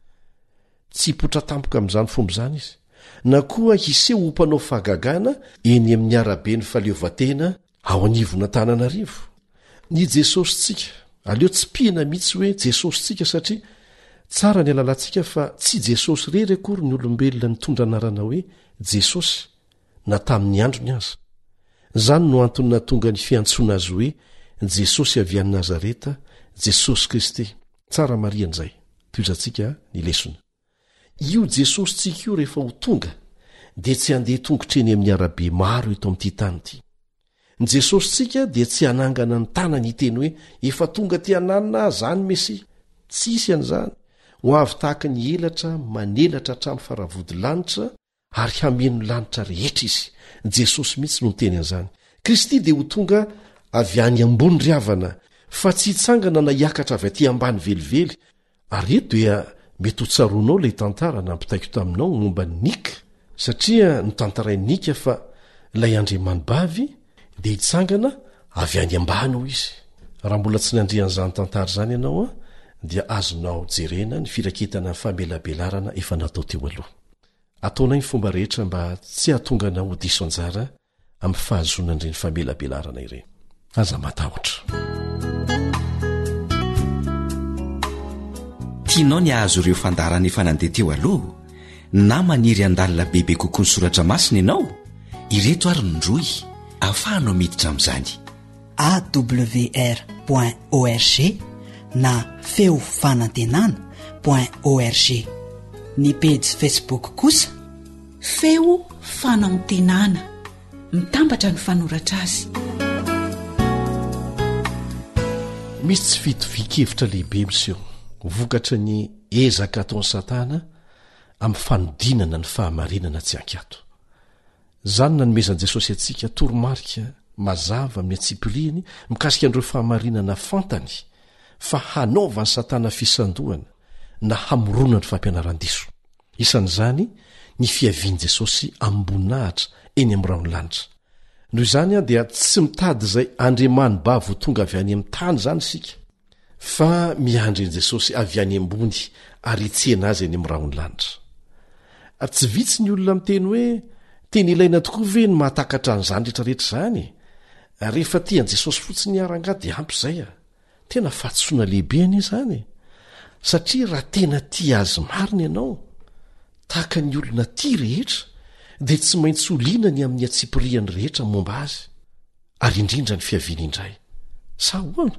Tsy hipoitra tampoka amin'izany fomba izany izy. Na koa hiseho ho mpanao fahagagana eny amin'ny arabe ny faleovatena ao anivona Antananarivo. Ny Jesosy tsika aleo tsy pihana mihitsy hoe Jesosy tsika satria tsara ny alalantsika fa tsy Jesosy rery akory ny olombelona nitondra anarana hoe Jesosy na tamin'ny androny aza. Zany no antony natonga ny fiantsoana azy hoe Jesosy avy any Nazareta, Jesosy Kristy. Tsara marian'izay. Toizantsika ny lesona. Io Jesosy tsika io rehefa ho tonga dia tsy handeha tongotra eny amin'ny arabe maro eto amin'ity tany ity. Ny Jesosy tsika dia tsy hanangana ny tanany hiteny hoe efa tonga ty hananina zany Mesia. Tsisy an'izany. Ho avy tahaka ny elatra manelatra hatramin'ny faravodilanitra ary hameno lanitra rehetra izy. Jesosy mihitsy no teny an'izany. Kristy dia ho tonga avy any ambony riavana fa tsy hitsangana na hiakatra avy aty ambany velively. Ary eto dia mety ho tsaroanao ilay tantara nampitaiko taminao momba ny nika satria ny tantarai nika fa ilay Andriamanibavy dia hitsangana avy any ambany ho izy. Raha mbola tsy nandrian'izany tantara izany ianao a dia azonao jerena ny firaketana ny famelabelarana efa natao teo aloha. Ataonay ny fomba rehetra mba tsy hahatongana ho diso anjara amin'ny fahazonan'ireny famelabelarana ireny. Aza matahotra. Tianao ny ahazo ireo fandarana efa nandeha teo aloha na maniry andalina bebe kokoa ny soratra masina ianao? Ireto ary nindroy ahafahanao miditra amin'izany. A W R point org na feo fanantenana point org. Ny pejy Facebook kosa feo fanantenana, mitambatra ny fanoratra azy. Misy tsy fitovikevitra lehibe miseho vokatra ny ezaka ataon'ny Satana amin'ny fanodinana ny fahamarinana tsy ankato. Zany nanomezan'i Jesosy antsika toromarika mazava amin'ny atsipiriany mikasika an'ireo fahamarinana fantany fa hanaovany Satana fisandohana na hamoronana ny fampianaran-diso. Isan'izany ny fiavian'i Jesosy ambonahitra eny amin'ny raonlanitra. Noho izany a dia tsy mitady izay Andriamanibavy ho tonga avy any amin'ny tany zany isika fa miandry an'i Jesosy avy any ambony ary hitsehana azy eny amin'ny raonlanitra. Tsy vitsy ny olona miteny hoe teny ilaina tokoa ve ny mahatakatra an'izany rehetrarehetra izany? Rehefa tian'i Jesosy fotsiny aranga dia ampy izay a. Tena fatsoana lehibe anie izany. Satria raha tena tia azy marina ianao tahaka ny olona tia rehetra dia tsy maintsy oliana ny amin'ny atsipiriany rehetra momba azy ary indrindra ny fiaviana indray. Sa hoana?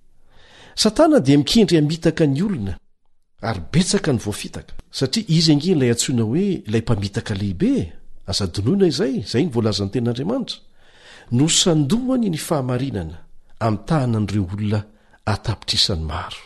Satana dia mikendry hamitaka ny olona ary betsaka ny voafitaka satria izy ange ilay antsoina hoe ilay mpamitaka lehibe. Asa donoina izay, izay ny voalazan'ny tenin'Andriamanitra. Nosandohany ny fahamarinana amin'ny tahanan'ireo olona atapitrisany maro.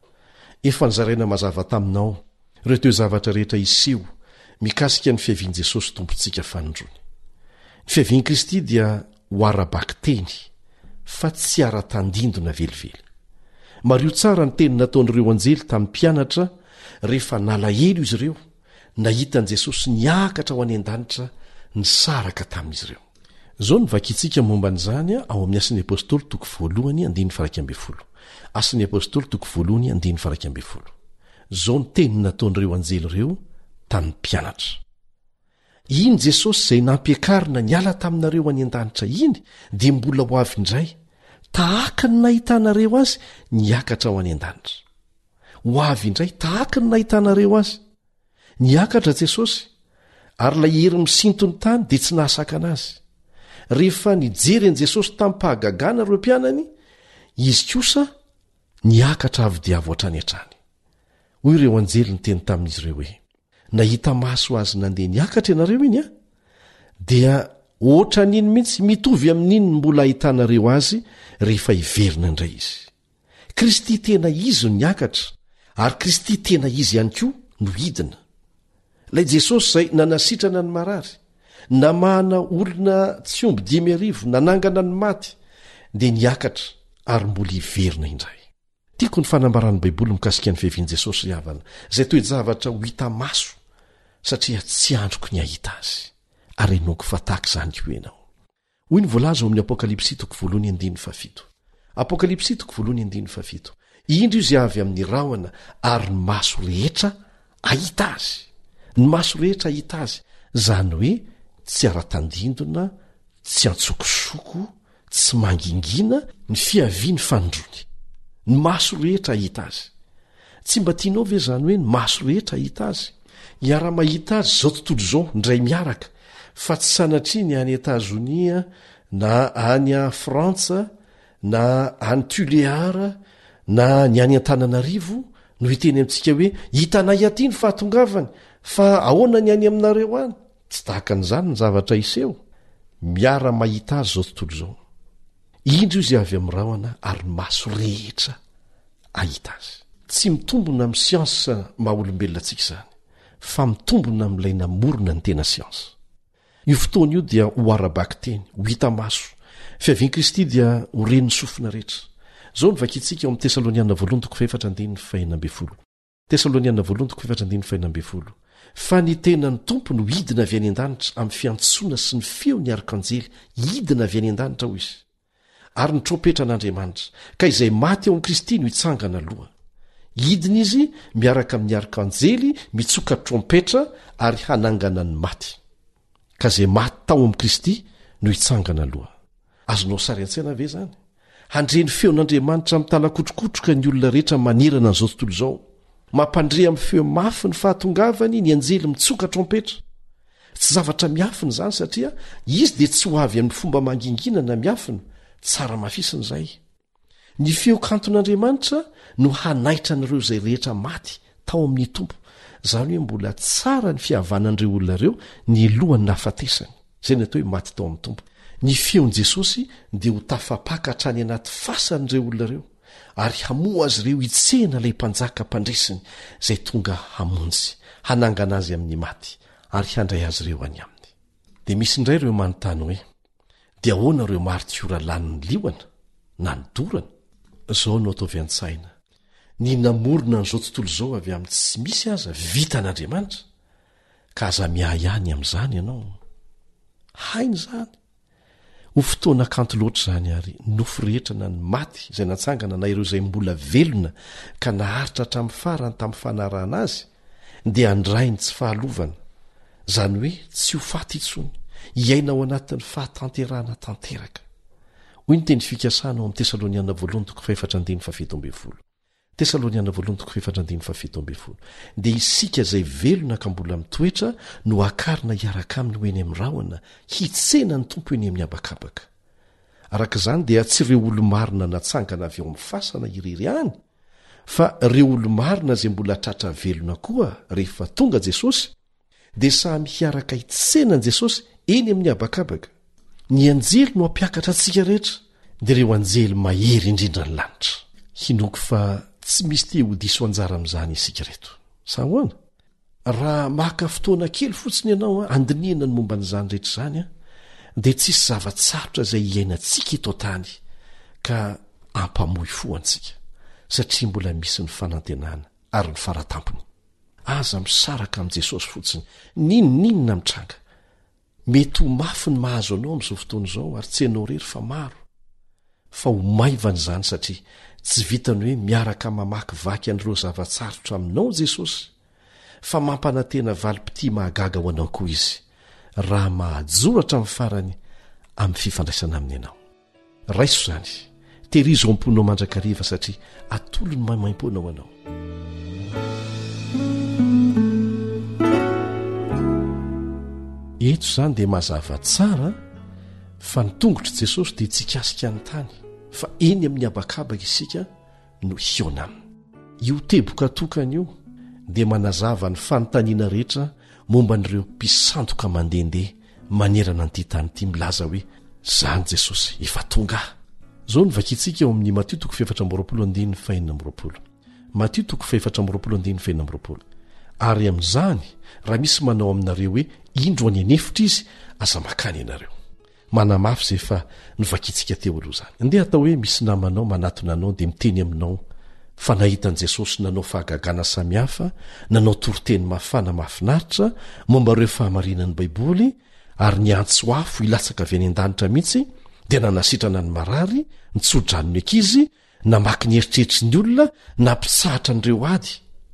Efa nizaraina mazava taminao ireo teo zavatra rehetra iseho mikasika ny fiavian'i Jesosy tompontsika fanondrony. Ny fiavian'i Kristy dia ho ara-baky teny fa tsy ara-tandindona velively. Mario tsara ny teny nataon'ireo anjely tamin'ny mpianatra rehefa nalahelo izy ireo nahitan'i Jesosy niakatra ho any an-danitra ny saraka tamin'izy ireo. Zao ny vakitsika momba n'izany ao amin'ny Asin'ny Apôstôly toko voalohany andiny farak ambin'ny folo. Asin'ny Apôstôly toko voalohany andiny farak ambin'ny folo. Zao ny teny nataon'ireo anjely ireo tamin'ny mpianatra. Iny Jesosy izay nampiakarina niala taminareo any an-danitra iny dia mbola ho avy indray tahaka ny nahitanareo azy niakatra ao any an-danitra ho avy indray tahaka ny nahitanareo azy niakatra Jesosy ary la hery misintony tany dia tsy nahasakana azy rehefa nijeren'i Jesosy tamin'ny pahagagana reo mpianany izy kosa niakatra avy dia avy oatrany hatrany hoy ireo anjely ny teny tamin'izy ireo hoe nahita maso azy nandeha niakatra ianareo iny a dia oatra n'iny mihitsy mitovy amin'iny mbola ahitanareo azy rehefa hiverina indray izy Kristy tena izy no niakatra ary Kristy tena izy ihany koa no hidina ilay Jesosy izay nanasitrana ny marary namahana olona tsy omby dimy arivo nanangana ny maty dia niakatra ary mbola hiverina indray tiako ny fanambaran'ny baiboly mikasika ny fiavian'i Jesosy havana izay toe-javatra ho hita maso satria tsy androko ny ahita azy ary enoko fa tahaka izany ko ianao hoy ny voalaza ao amin'ny apokalipsy toko voalohany andiny fafito apokalipsy toko voalohany andiny fafito indro izy avy amin'ny rahona ary ny maso rehetra ahita azy ny maso rehetra ahita azy zany hoe tsy ara-tandindona tsy antsokosoko tsy mangingina ny fiaviany fandrony ny maso rehetra ahita azy tsy mba tianao ve zany hoe ny maso rehetra ahita azy hiara-mahita azy zao tontolo izao ndray miaraka fa tsy sanatria ny any Etazonia na any a Frantsa na any Tuleara na ny any Antananarivo no hiteny amintsika hoe hitanay aty ny fahatongavany fa ahoana ny any aminareo any tsy tahaka n'izany ny zavatra iseho miara-mahita azy zao tontolo izao indro izy avy amin'ny rahona ary maso rehetra ahita azy tsy mitombona amin'ny siansa maha-olombelona antsika izany fa mitombona amin'ilay namorona ny tena siansa io fotoana io dia ho ara-baky teny ho hita maso fiavian'i Kristy dia ho ren'ny sofina rehetra zao ny vakintsika ao amin'ny Tesaloniana voalohany toko faefatra andininy fahinambe folo Tesaloniana voalohany toko faefatra andininy fahinambe folo fa ny tenany tompo no hidina avy any an-danitra amin'ny fiantsoana sy ny feo ny arkanjely hidina avy any an-danitra ho izy ary ny trompetra an'Andriamanitra ka izay maty ao amin'i Kristy no hitsangana aloha hidina izy miaraka amin'ny arkanjely mitsoka trompetra ary hanangana ny maty ka izay maty tao amin'i Kristy no hitsangana aloha azonao sary an-tsaina ve zany handreny feon'Andriamanitra mitalakotrokotroka ny olona rehetra manirana n'izao tontolo izao mampandre amin'ny feo mafy ny fahatongavany ny anjely mitsoka trompetra tsy zavatra miafiny zany satria izy dia tsy ho avy amin'ny fomba mangingina na miafiny tsara mafisina izay ny feo kanton'Andriamanitra no hanaitra n'ireo izay rehetra maty tao amin'ny tompo izany hoe mbola tsara ny fihavanan'ireo olona ireo ny lohany nahafatesany izay ny atao hoe maty tao amin'ny tompo ny feon'i Jesosy dia ho tafapaka hatrany anaty fasan'ireo olona ireo ary hamoa azy ireo hitsehana ilay mpanjaka mpandresiny izay tonga hamonjy hanangana azy amin'ny maty ary handray azy ireo any aminy dia misy indray ireo manontany hoe dia ahoana ireo martiora lanin'ny lioana na ny dorana izao no ataovy an-tsaina ny namorona n'izao tontolo izao avy amin'ny tsy misy aza vitan'Andriamanitra ka aza miahy ihany amin'izany ianao hainy zany ho fotoana kanto loatra zany ary nofo rehetra na ny maty izay natsangana na ireo izay mbola velona ka naharitra hatramin'ny farany tamin'ny fanarahana azy dia andrainy tsy fahalovana izany hoe tsy ho faty intsony hiaina ao anatin'ny fahatanterahana tanteraka hoy ny teny fikasana ao amin'ny Tesaloniana voalohany toko faefatra andiny fafito ambin'ny folo Tesaloniana voalohany toko faefatra andiny fafito ambin'ny folo dia isika izay velona ka mbola mitoetra no akarina hiaraka aminy ho eny amin'ny rahona hitsena ny tompo eny amin'ny abakabaka araka izany dia tsy ireo olo-marina natsangana avy eo amin'ny fasana irery any fa ireo olo-marina izay mbola tratra velona koa rehefa tonga Jesosy dia samy hiaraka hitsenan'i Jesosy eny amin'ny abakabaka ny anjely no hampiakatra antsika rehetra dia ireo anjely mahery indrindra ny lanitra hinoko fa tsy misy te ho diso anjara amin'izany isika reto sa hoana raha maka fotoana kely fotsiny ianao a andiniana ny momba n'izany rehetra izany a dia tsisy zavatsarotra izay hiainantsika eto tany ka ampamoy fo antsika satria mbola misy ny fanantenana ary ny faratampony aza misaraka amin'i Jesosy fotsiny ninoninona mitranga mety ho mafy ny mahazo anao amin'izao fotoana izao ary tsy ianao rery fa maro fa ho maivana izany satria tsy vitany hoe miaraka mamaky vaky an'ireo zavatsarotra aminao Jesosy fa mampanantena valim-pity mahagaga ho anao koa izy raha mahajoratra amin'ny farany amin'ny fifandraisana aminy ianao raiso izany terizo amponao mandrakariva satria atolo ny maimaim-poanao anao. Eto izany dia mazava tsara fa ny tongotry Jesosy dia tsy kasika ny tany fa eny amin'ny habakabaka isika no hiona aminy. Io teboka tokana io dia manazava ny fanontaniana rehetra momba n'ireo mpisandoka mandehandeha manerana an'ity tany ity milaza hoe zany Jesosy efa tonga. Zao novakitsika eo amin'ny Matio toko faefatra amby roapolo andiny faenina amby roapolo. Matio toko faefatra amby roapolo andiny faenina amby roapolo. Ary amin'izany raha misy manao aminareo hoe indro any anefitra izy aza makany ianareo. Manamafy izay fa novakitsika teo aloha zany. Andeha atao hoe misy namanao manatona anao dia miteny aminao fa nahitan'i Jesosy nanao fahagagana samihafa, nanao toroteny mafana mahafinaritra momba ireo fahamarinan'ny Baiboly ary niantso afo ilatsaka avy any an-danitra mihitsy dia nanasitrana ny marary, nitsodranony ankizy, namaky ny eritreritry ny olona, nampisahatra an'ireo ady.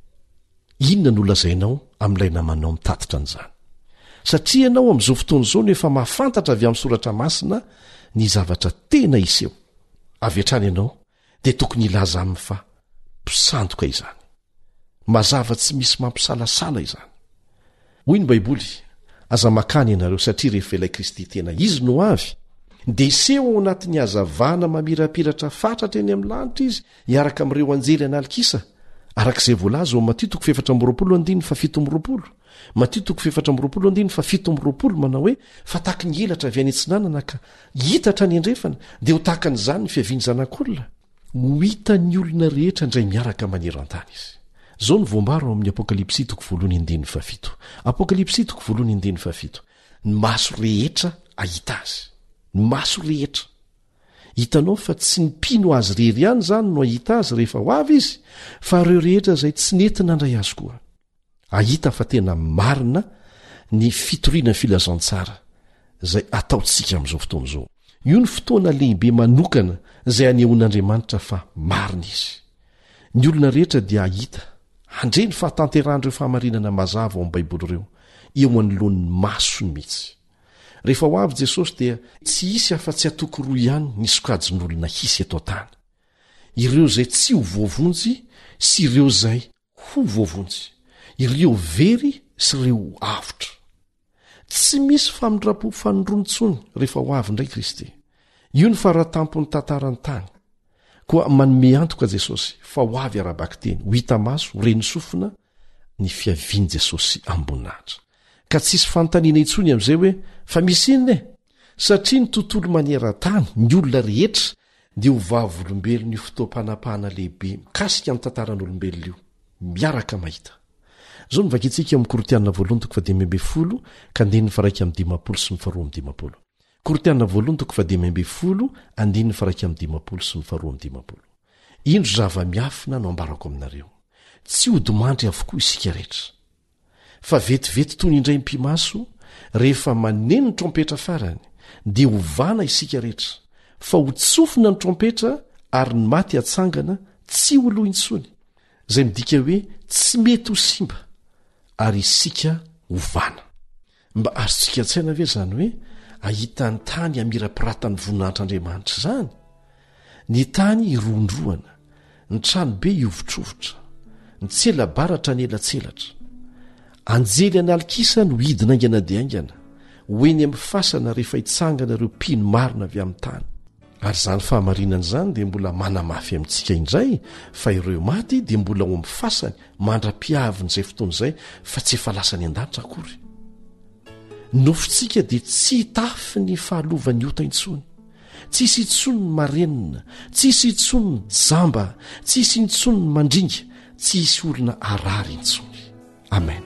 Inona no lazainao amin'ilay namanao mitatitra an'izany? Satria ianao amin'izao fotoana izao no efa mahafantatra avy amin'ny soratra masina ny zavatra tena iseho. Avy hatrany ianao dia tokony ilaza aminy fa mpisandoka izany. Mazava tsy misy mampisalasala izany. Hoy ny Baiboly, aza makany ianareo satria rehefa ilay Kristy tena izy no avy dia iseho ao anatin'ny hazavana mamirapiratra fatratra eny amin'ny lanitra izy hiaraka amin'ireo anjely analikisa. Arak'izay voalaza ao Matio toko faefatra amby roapolo andiny fa fito amby roapolo. Matio toko faefatra amby roapolo andiny fa fito amby roapolo manao hoe fa tahaky ny elatra avy any antsinanana ka hitatra ny andrefana dia ho tahaka n'izany ny fiaviany zanak'olona. Ho hitan'ny olona rehetra indray miaraka manero an-tany izy. Zao ny voambaro ao amin'ny Apokalipsy toko voalohany andiny fa fito. Apokalipsy toko voalohany andiny fa fito. Ny maso rehetra ahita azy. Ny maso rehetra. Hitanao fa tsy ny mpino azy rery ihany zany no ahita azy rehefa ho avy izy, fa ireo rehetra izay tsy nety nandray azy koa. Ahita fa tena marina ny fitoriana filazantsara izay ataontsika amin'izao fotoana izao. Io ny fotoana lehibe manokana izay anehoan'Andriamanitra fa marina izy. Ny olona rehetra dia ahita, andre ny fahatanteran'ireo fahamarinana mazava ao amin'ny Baiboly ireo, eo anoloan'ny masony mihitsy. Rehefa ho avy Jesosy dia tsy hisy afa-tsy atoko roa ihany ny sokajin'olona hisy eto an-tany. Ireo izay tsy ho voavonjy sy ireo izay ho voavonjy. Ireo very sy ireo avotra. Tsy misy famindrapo fanondronontsony rehefa ho avy indray Kristy. Io ny faratampon'ny tantarany tany. Koa manome antoka Jesosy fa ho avy arabaka teny, ho hita maso, reny sofina ny fiavian' Jesosy amboninahitra. Ka tsisy fanontaniana intsony amin'izay hoe fa misy inona e? Satria ny tontolo maneran-tany, ny olona rehetra dia ho vavolombelona io fotoam-panapahana lehibe mikasika ny tantaran'olombelona io, miaraka mahita. Zao novakitsika amin'ny Korotianina voalohany toko fadimy amby folo ka andininy faraika amin'ny dimapolo sy ny faharoa amin'ny dimapolo. Korotianina voalohany toko fadimy amby folo andininy faraika amin'ny dimapolo sy ny faharoa amin'ny dimapolo. Indro zava-miafina no ambarako aminareo. Tsy hodimandry avokoa isika rehetra. Fa vetivety toy ny indray mpimaso rehefa maneno ny trompetra farany dia hovana isika rehetra, fa ho tsofina ny trompetra ary ny maty atsangana tsy ho loha intsony, izay midika hoe tsy mety ho simba ary isika hovana. Mba azontsika tsaina ve zany hoe ahitany tany amira-piratany voninahitran'Andriamanitra zany? Ny tany irondroana, ny tranobe iovitrovotra, ny tselabaratra ny elatselatra. Anjely analikisa no hidina aingana dia aingana, hoeny amin'ny fasana rehefa hitsangana ireo mpino marina avy amin'ny tany. Ary zany fahamarinana izany dia mbola manamafy amintsika indray fa ireo maty dia mbola ho amin'ny fasany mandra-piavin'izay fotoana izay fa tsy efa lasa ny an-danitra akory. Nofontsika dia tsy hitafy ny fahalovany ota intsony, tsy hisy intsony ny marenina, tsy hisy intsony ny jamba, tsy hisy intsony ny mandringa, tsy hisy olona arary intsony. Amen.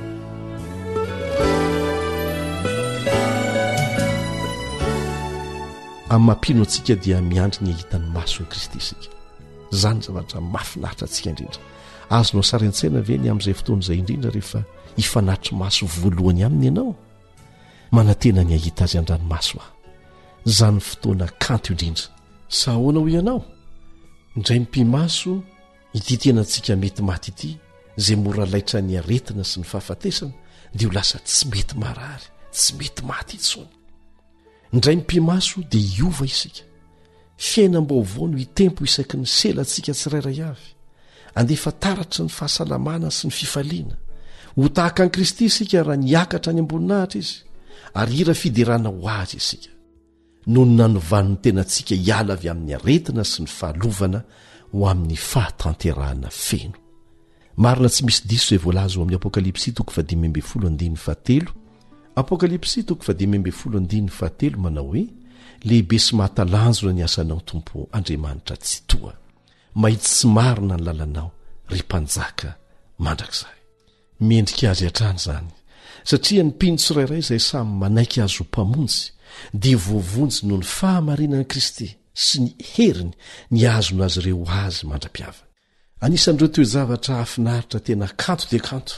Amin'ny mampino antsika dia miandry ny ahitany mason'i Kristy isika. Zany zavatra mahafinaritra antsika indrindra. Azonao sary an-tsaina ve ny amin'izay fotoana izay indrindra rehefa hifanatry maso voalohany aminy ianao? Manantena ny ahita azy an-dranomaso aho. Zany fotoana kanto indrindra. Sa ahoana ho ianao? Indray mpimaso ity tena antsika mety maty ity, izay mora laitra ny aretina sy ny fahafatesana, dia ho lasa tsy mety marary, tsy mety maty intsony. Indray mpimaso dia hiova isika, fiainam-baovao no hitempo isaky ny selantsika tsirairay avy andefa taratra ny fahasalamana sy ny fifaliana ho tahaka an'i Kristy isika raha niakatra any amboninahitra izy ary hira fiderana ho azy isika no ny nanovan'ny tenantsika hiala avy amin'ny aretina sy ny fahalovana ho amin'ny fahatanterahana feno. Marina tsy misy diso izay voalaza ao amin'ny Apokalipsy toko fadimy ambin'ny folo andiny fahatelo. Apokalipsy toko fadimy ambin'ny folo andiny fahatelo manao hoe lehibe sy mahatalanjona ny asanao Tompo Andriamanitra tsy toa. Mahitsy sy marina ny lalanao ry mpanjaka mandrakizay. Mendrika azy hatrany zany satria ny mpino tsirairay izay samy manaiky azy ho mpamonjy dia voavonjy noho ny fahamarinan'i Kristy sy ny heriny ny azony azy ireo azy mandra-piava. Anisan'ireo toe-javatra hafinaritra tena kanto dia kanto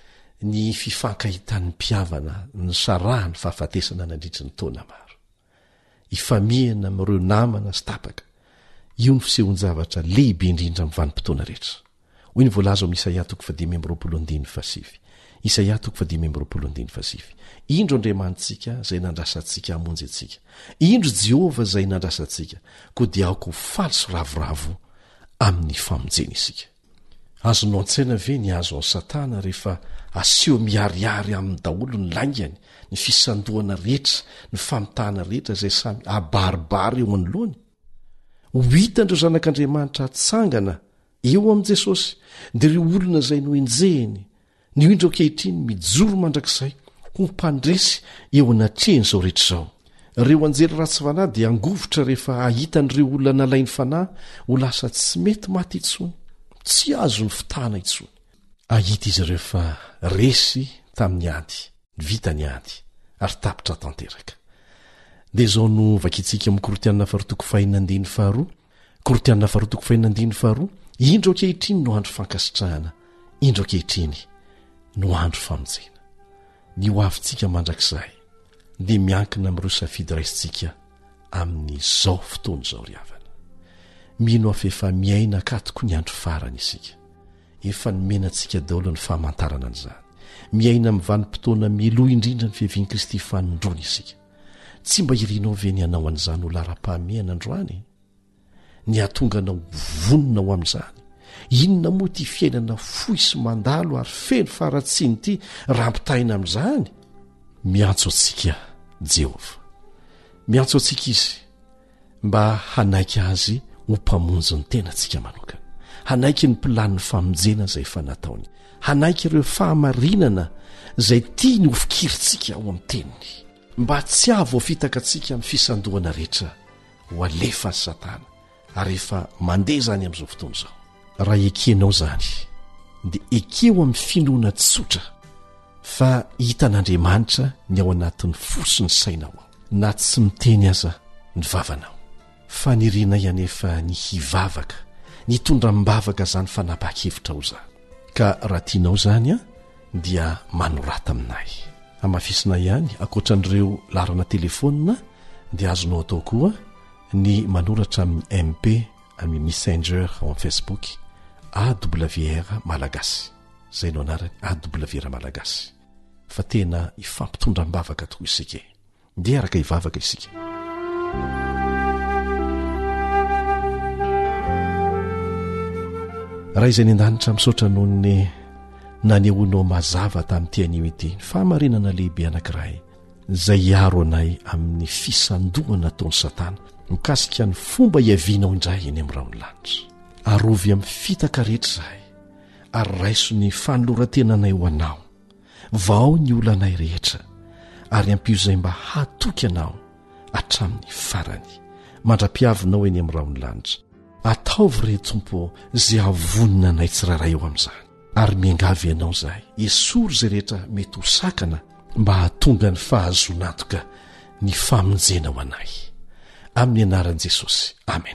ny fifankahitan'ny mpiavana ny sarahany fahafatesana nandritry ny taona maro. Ifamihana amin'ireo namana sy tapaka io ny fisehon-javatra lehibe indrindra amin'ny vanim-potoana rehetra. Hoy ny voalaza amin'ny Isaia toko fadimy amby roapolo andiny fasivy. Isaia toko fadimy amby roapolo andiny fasivy. Indro Andriamanitsika izay nandrasantsika hamonjy antsika. Indro Jehova izay nandrasantsika, koa dia aoko faly sy ravoravo amin'ny famonjena isika. Azonao an-tsaina ve ny azo ao Satana rehefa aseho miariary amin'ny daholo ny laingany, ny fisandohana rehetra, ny famitahana rehetra izay samy abaribary eo anoloany? Ho hitandreo zanak'Andriamanitra atsangana eo amin'i Jesosy dia ireo olona izay no enjehiny ny indro ankehitriny mijoro mandrakizay ho mpandresy eo anatrehan'izao rehetra izao. Ireo anjely ratsy fanahy dia angovotra rehefa ahitan'ireo olona nalainy fanahy ho lasa tsy mety maty intsony, tsy azo ny fitahana intsony. Ahita izy ireo fa resy tamin'ny ady, vita ny ady ary tapitra tanteraka. Dia izao no vakitsika amin'ny Korinthiana faharotoko fahaenina andiny faharoa, Korinthiana faharotoko fahaenina andiny faharoa, indro ankehitriny no andro fankasitrahana, indro ankehitriny no andro famonjena. Ny ho avintsika mandrakizay dia miankina amin'ireo safidy raisintsika amin'izao fotoana izao ry havana. Mino afa efa miaina akatoko ny andro farany isika. Efa nomenantsika daholo ny fahamantarana an'izany. Miaina amin'ny vanim-potoana miloa indrindra ny fiavian'i Kristy fanondrona isika. Tsy mba irinao ve ny hanao an'izany ho lara-pahamehana androany? Ny ahatonganao vonona ho amin'izany. Inona moa ty fiainana fohy sy mandalo ary feno faratsiny ity rampitaina amin'izany? Miantso antsika Jehova. Miantso antsika izy mba hanaiky azy ho mpamonjy ny tenantsika manokana. Hanaiky ny mpilan'ny famonjena izay efa nataony. Hanaiky ireo fahamarinana izay tiany ho fikirintsika ao amin'ny teniny. Mba tsy avo fitaka antsika amin'ny fisandohana rehetra ho alefa ny Satana ary efa mandeha zany amin'izao fotoana izao. Raha ekenao zany dia ekeo amin'ny finoana tsotra fa hitan'Andriamanitra ny ao anatin'ny fo sy ny sainao, na tsy miteny aza ny vavanao. Fa nirinay anefa ny hivavaka, ny tondram-bavaka zany fanapa-kevitra ho zany. Ka raha tianao zany a dia manorata aminay. Amafisina ihany ankoatran'ireo larana telefonina dia azonao atao koa ny manoratra amin'ny M P amin'ny Messenger au Facebook A W R Malagasy. Zay no anarany A W R Malagasy. Fa tena ifampitondram-bavaka tokoa isika. Dia araka hivavaka isika. Raha izay ny an-danitra misaotra noho ny nanehoanao mazava tamin'ity anio ity, fahamarinana lehibe anankiray izay hiaro anay amin'ny fisandohana nataon'ny Satana mikasika ny fomba hiavianao indray eny amin'ny raony lanitra. Arovy amin'ny fitaka rehetra izahay ary raiso ny fanolorantenanay ho anao, vao ny olanay rehetra ary ampio izay mba hatoky anao hatramin'ny farany. Mandra-piavinao eny amin'ny raony lanitra. Ataovy re Tompo izay avonina anay tsiraray eo amin'izany. Ary miangavy ianao izahay esory izay rehetra mety ho sakana mba hahatonga ny fahazonantoka ny famonjena ho anay. Amin'ny anaran'i Jesosy. Amen.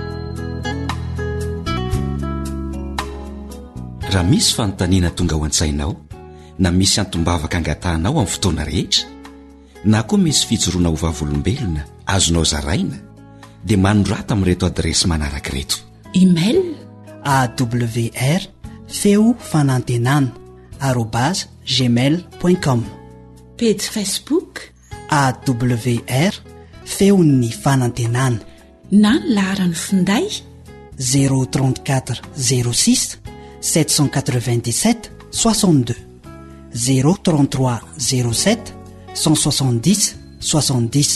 Raha misy fanontaniana tonga ho an-tsainao, na misy antombavaka angatanao amin'ny fotoana rehetra, na koa misy fijoroana ho vavolombelona azonao zaraina, dia manorata amin'ireto adresy manaraka ireto: email A W R feo fanantenana arobase gmail point com, page Facebook A W R feon'ny fanantenana, na ny laharany finday zéro trente-quatre zéro six sept cent quatre-vingt-dix-sept soixante-deux zéro trente-trois zéro sept cent soixante-dix soixante-dix.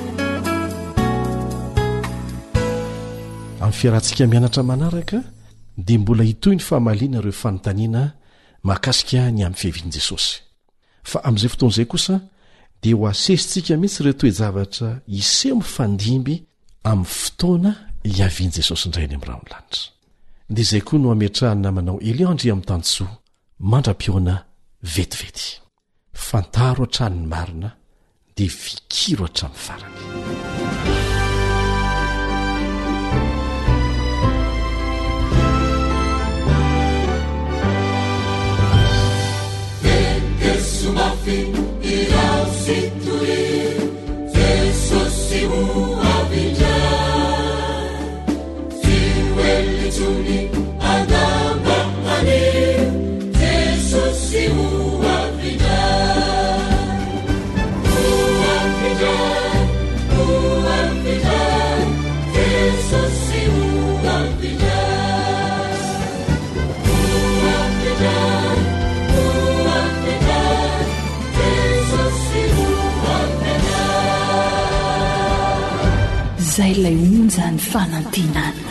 amin'ny fiarantsika mianatra manaraka dia mbola hitoy ny fahamaliana ireo fanontaniana mahakasika ny amin'ny fihevian'i jesosy fa amin'izay fotoan'izay kosa dia ho asesitsika mihitsy ireo toe-javatra iseho mifandimby amin'ny fotoana hiavian'i jesosy indray ny amin'ny rano lanitra dia izay koa no ametrahana manao eliandry amin'ny tanysoa mandra-pioana vetivety fantaro hatranyny marina dia fikiro hatramin'ny farany. Sumafi irausiture Jesosimu avija Siwelituni adamba ani Jesosimu avija Uavija Uavija Jesosimu avija Uavija zay lay onja ny fanantenana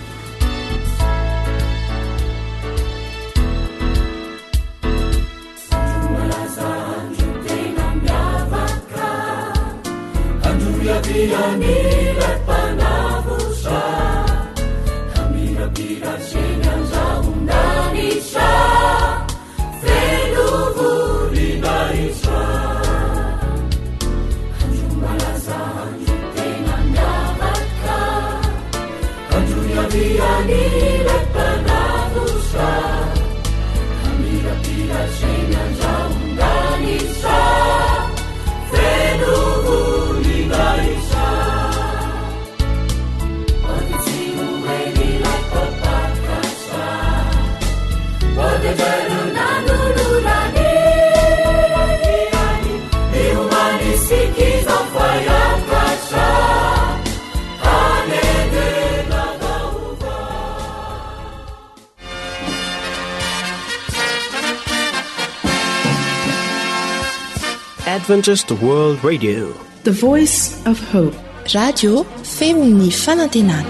Andro tena miavaka Andro iavianila mpanavosa Amirapira seny anjahondanisa Felovulina isa Andro malaza andro tena miavaka Andro iavianila mpanavosa Amirapira seny anjahondanisa Felovulina isa Oditsioelilay papakasa Odedero nanululani Ihumanisikiza fayakasa Anedena gauva Adventist World Radio, The Voice of Hope. Radio Feony Fanantenana.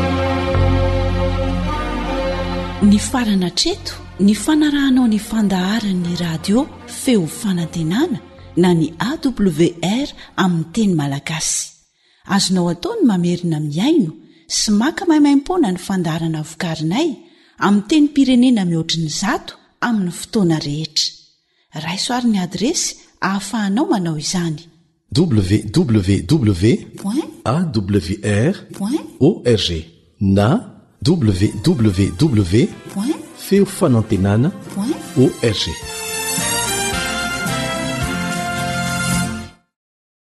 ny farana treto ny fanarahanao ny fandaharan'ny radio feo fanantenana na ny A W R amin'ny teny malagasy azonao ataony mamerina miaino sy maka mahimaimpona ny fandaharana vokarinay amin'ny teny pirenena mihoatriny zato amin'ny fotoana rehetra raisoaryn'ny adresy ahafahanao manao izany w w w A W R org na w w w feo fanantenana org.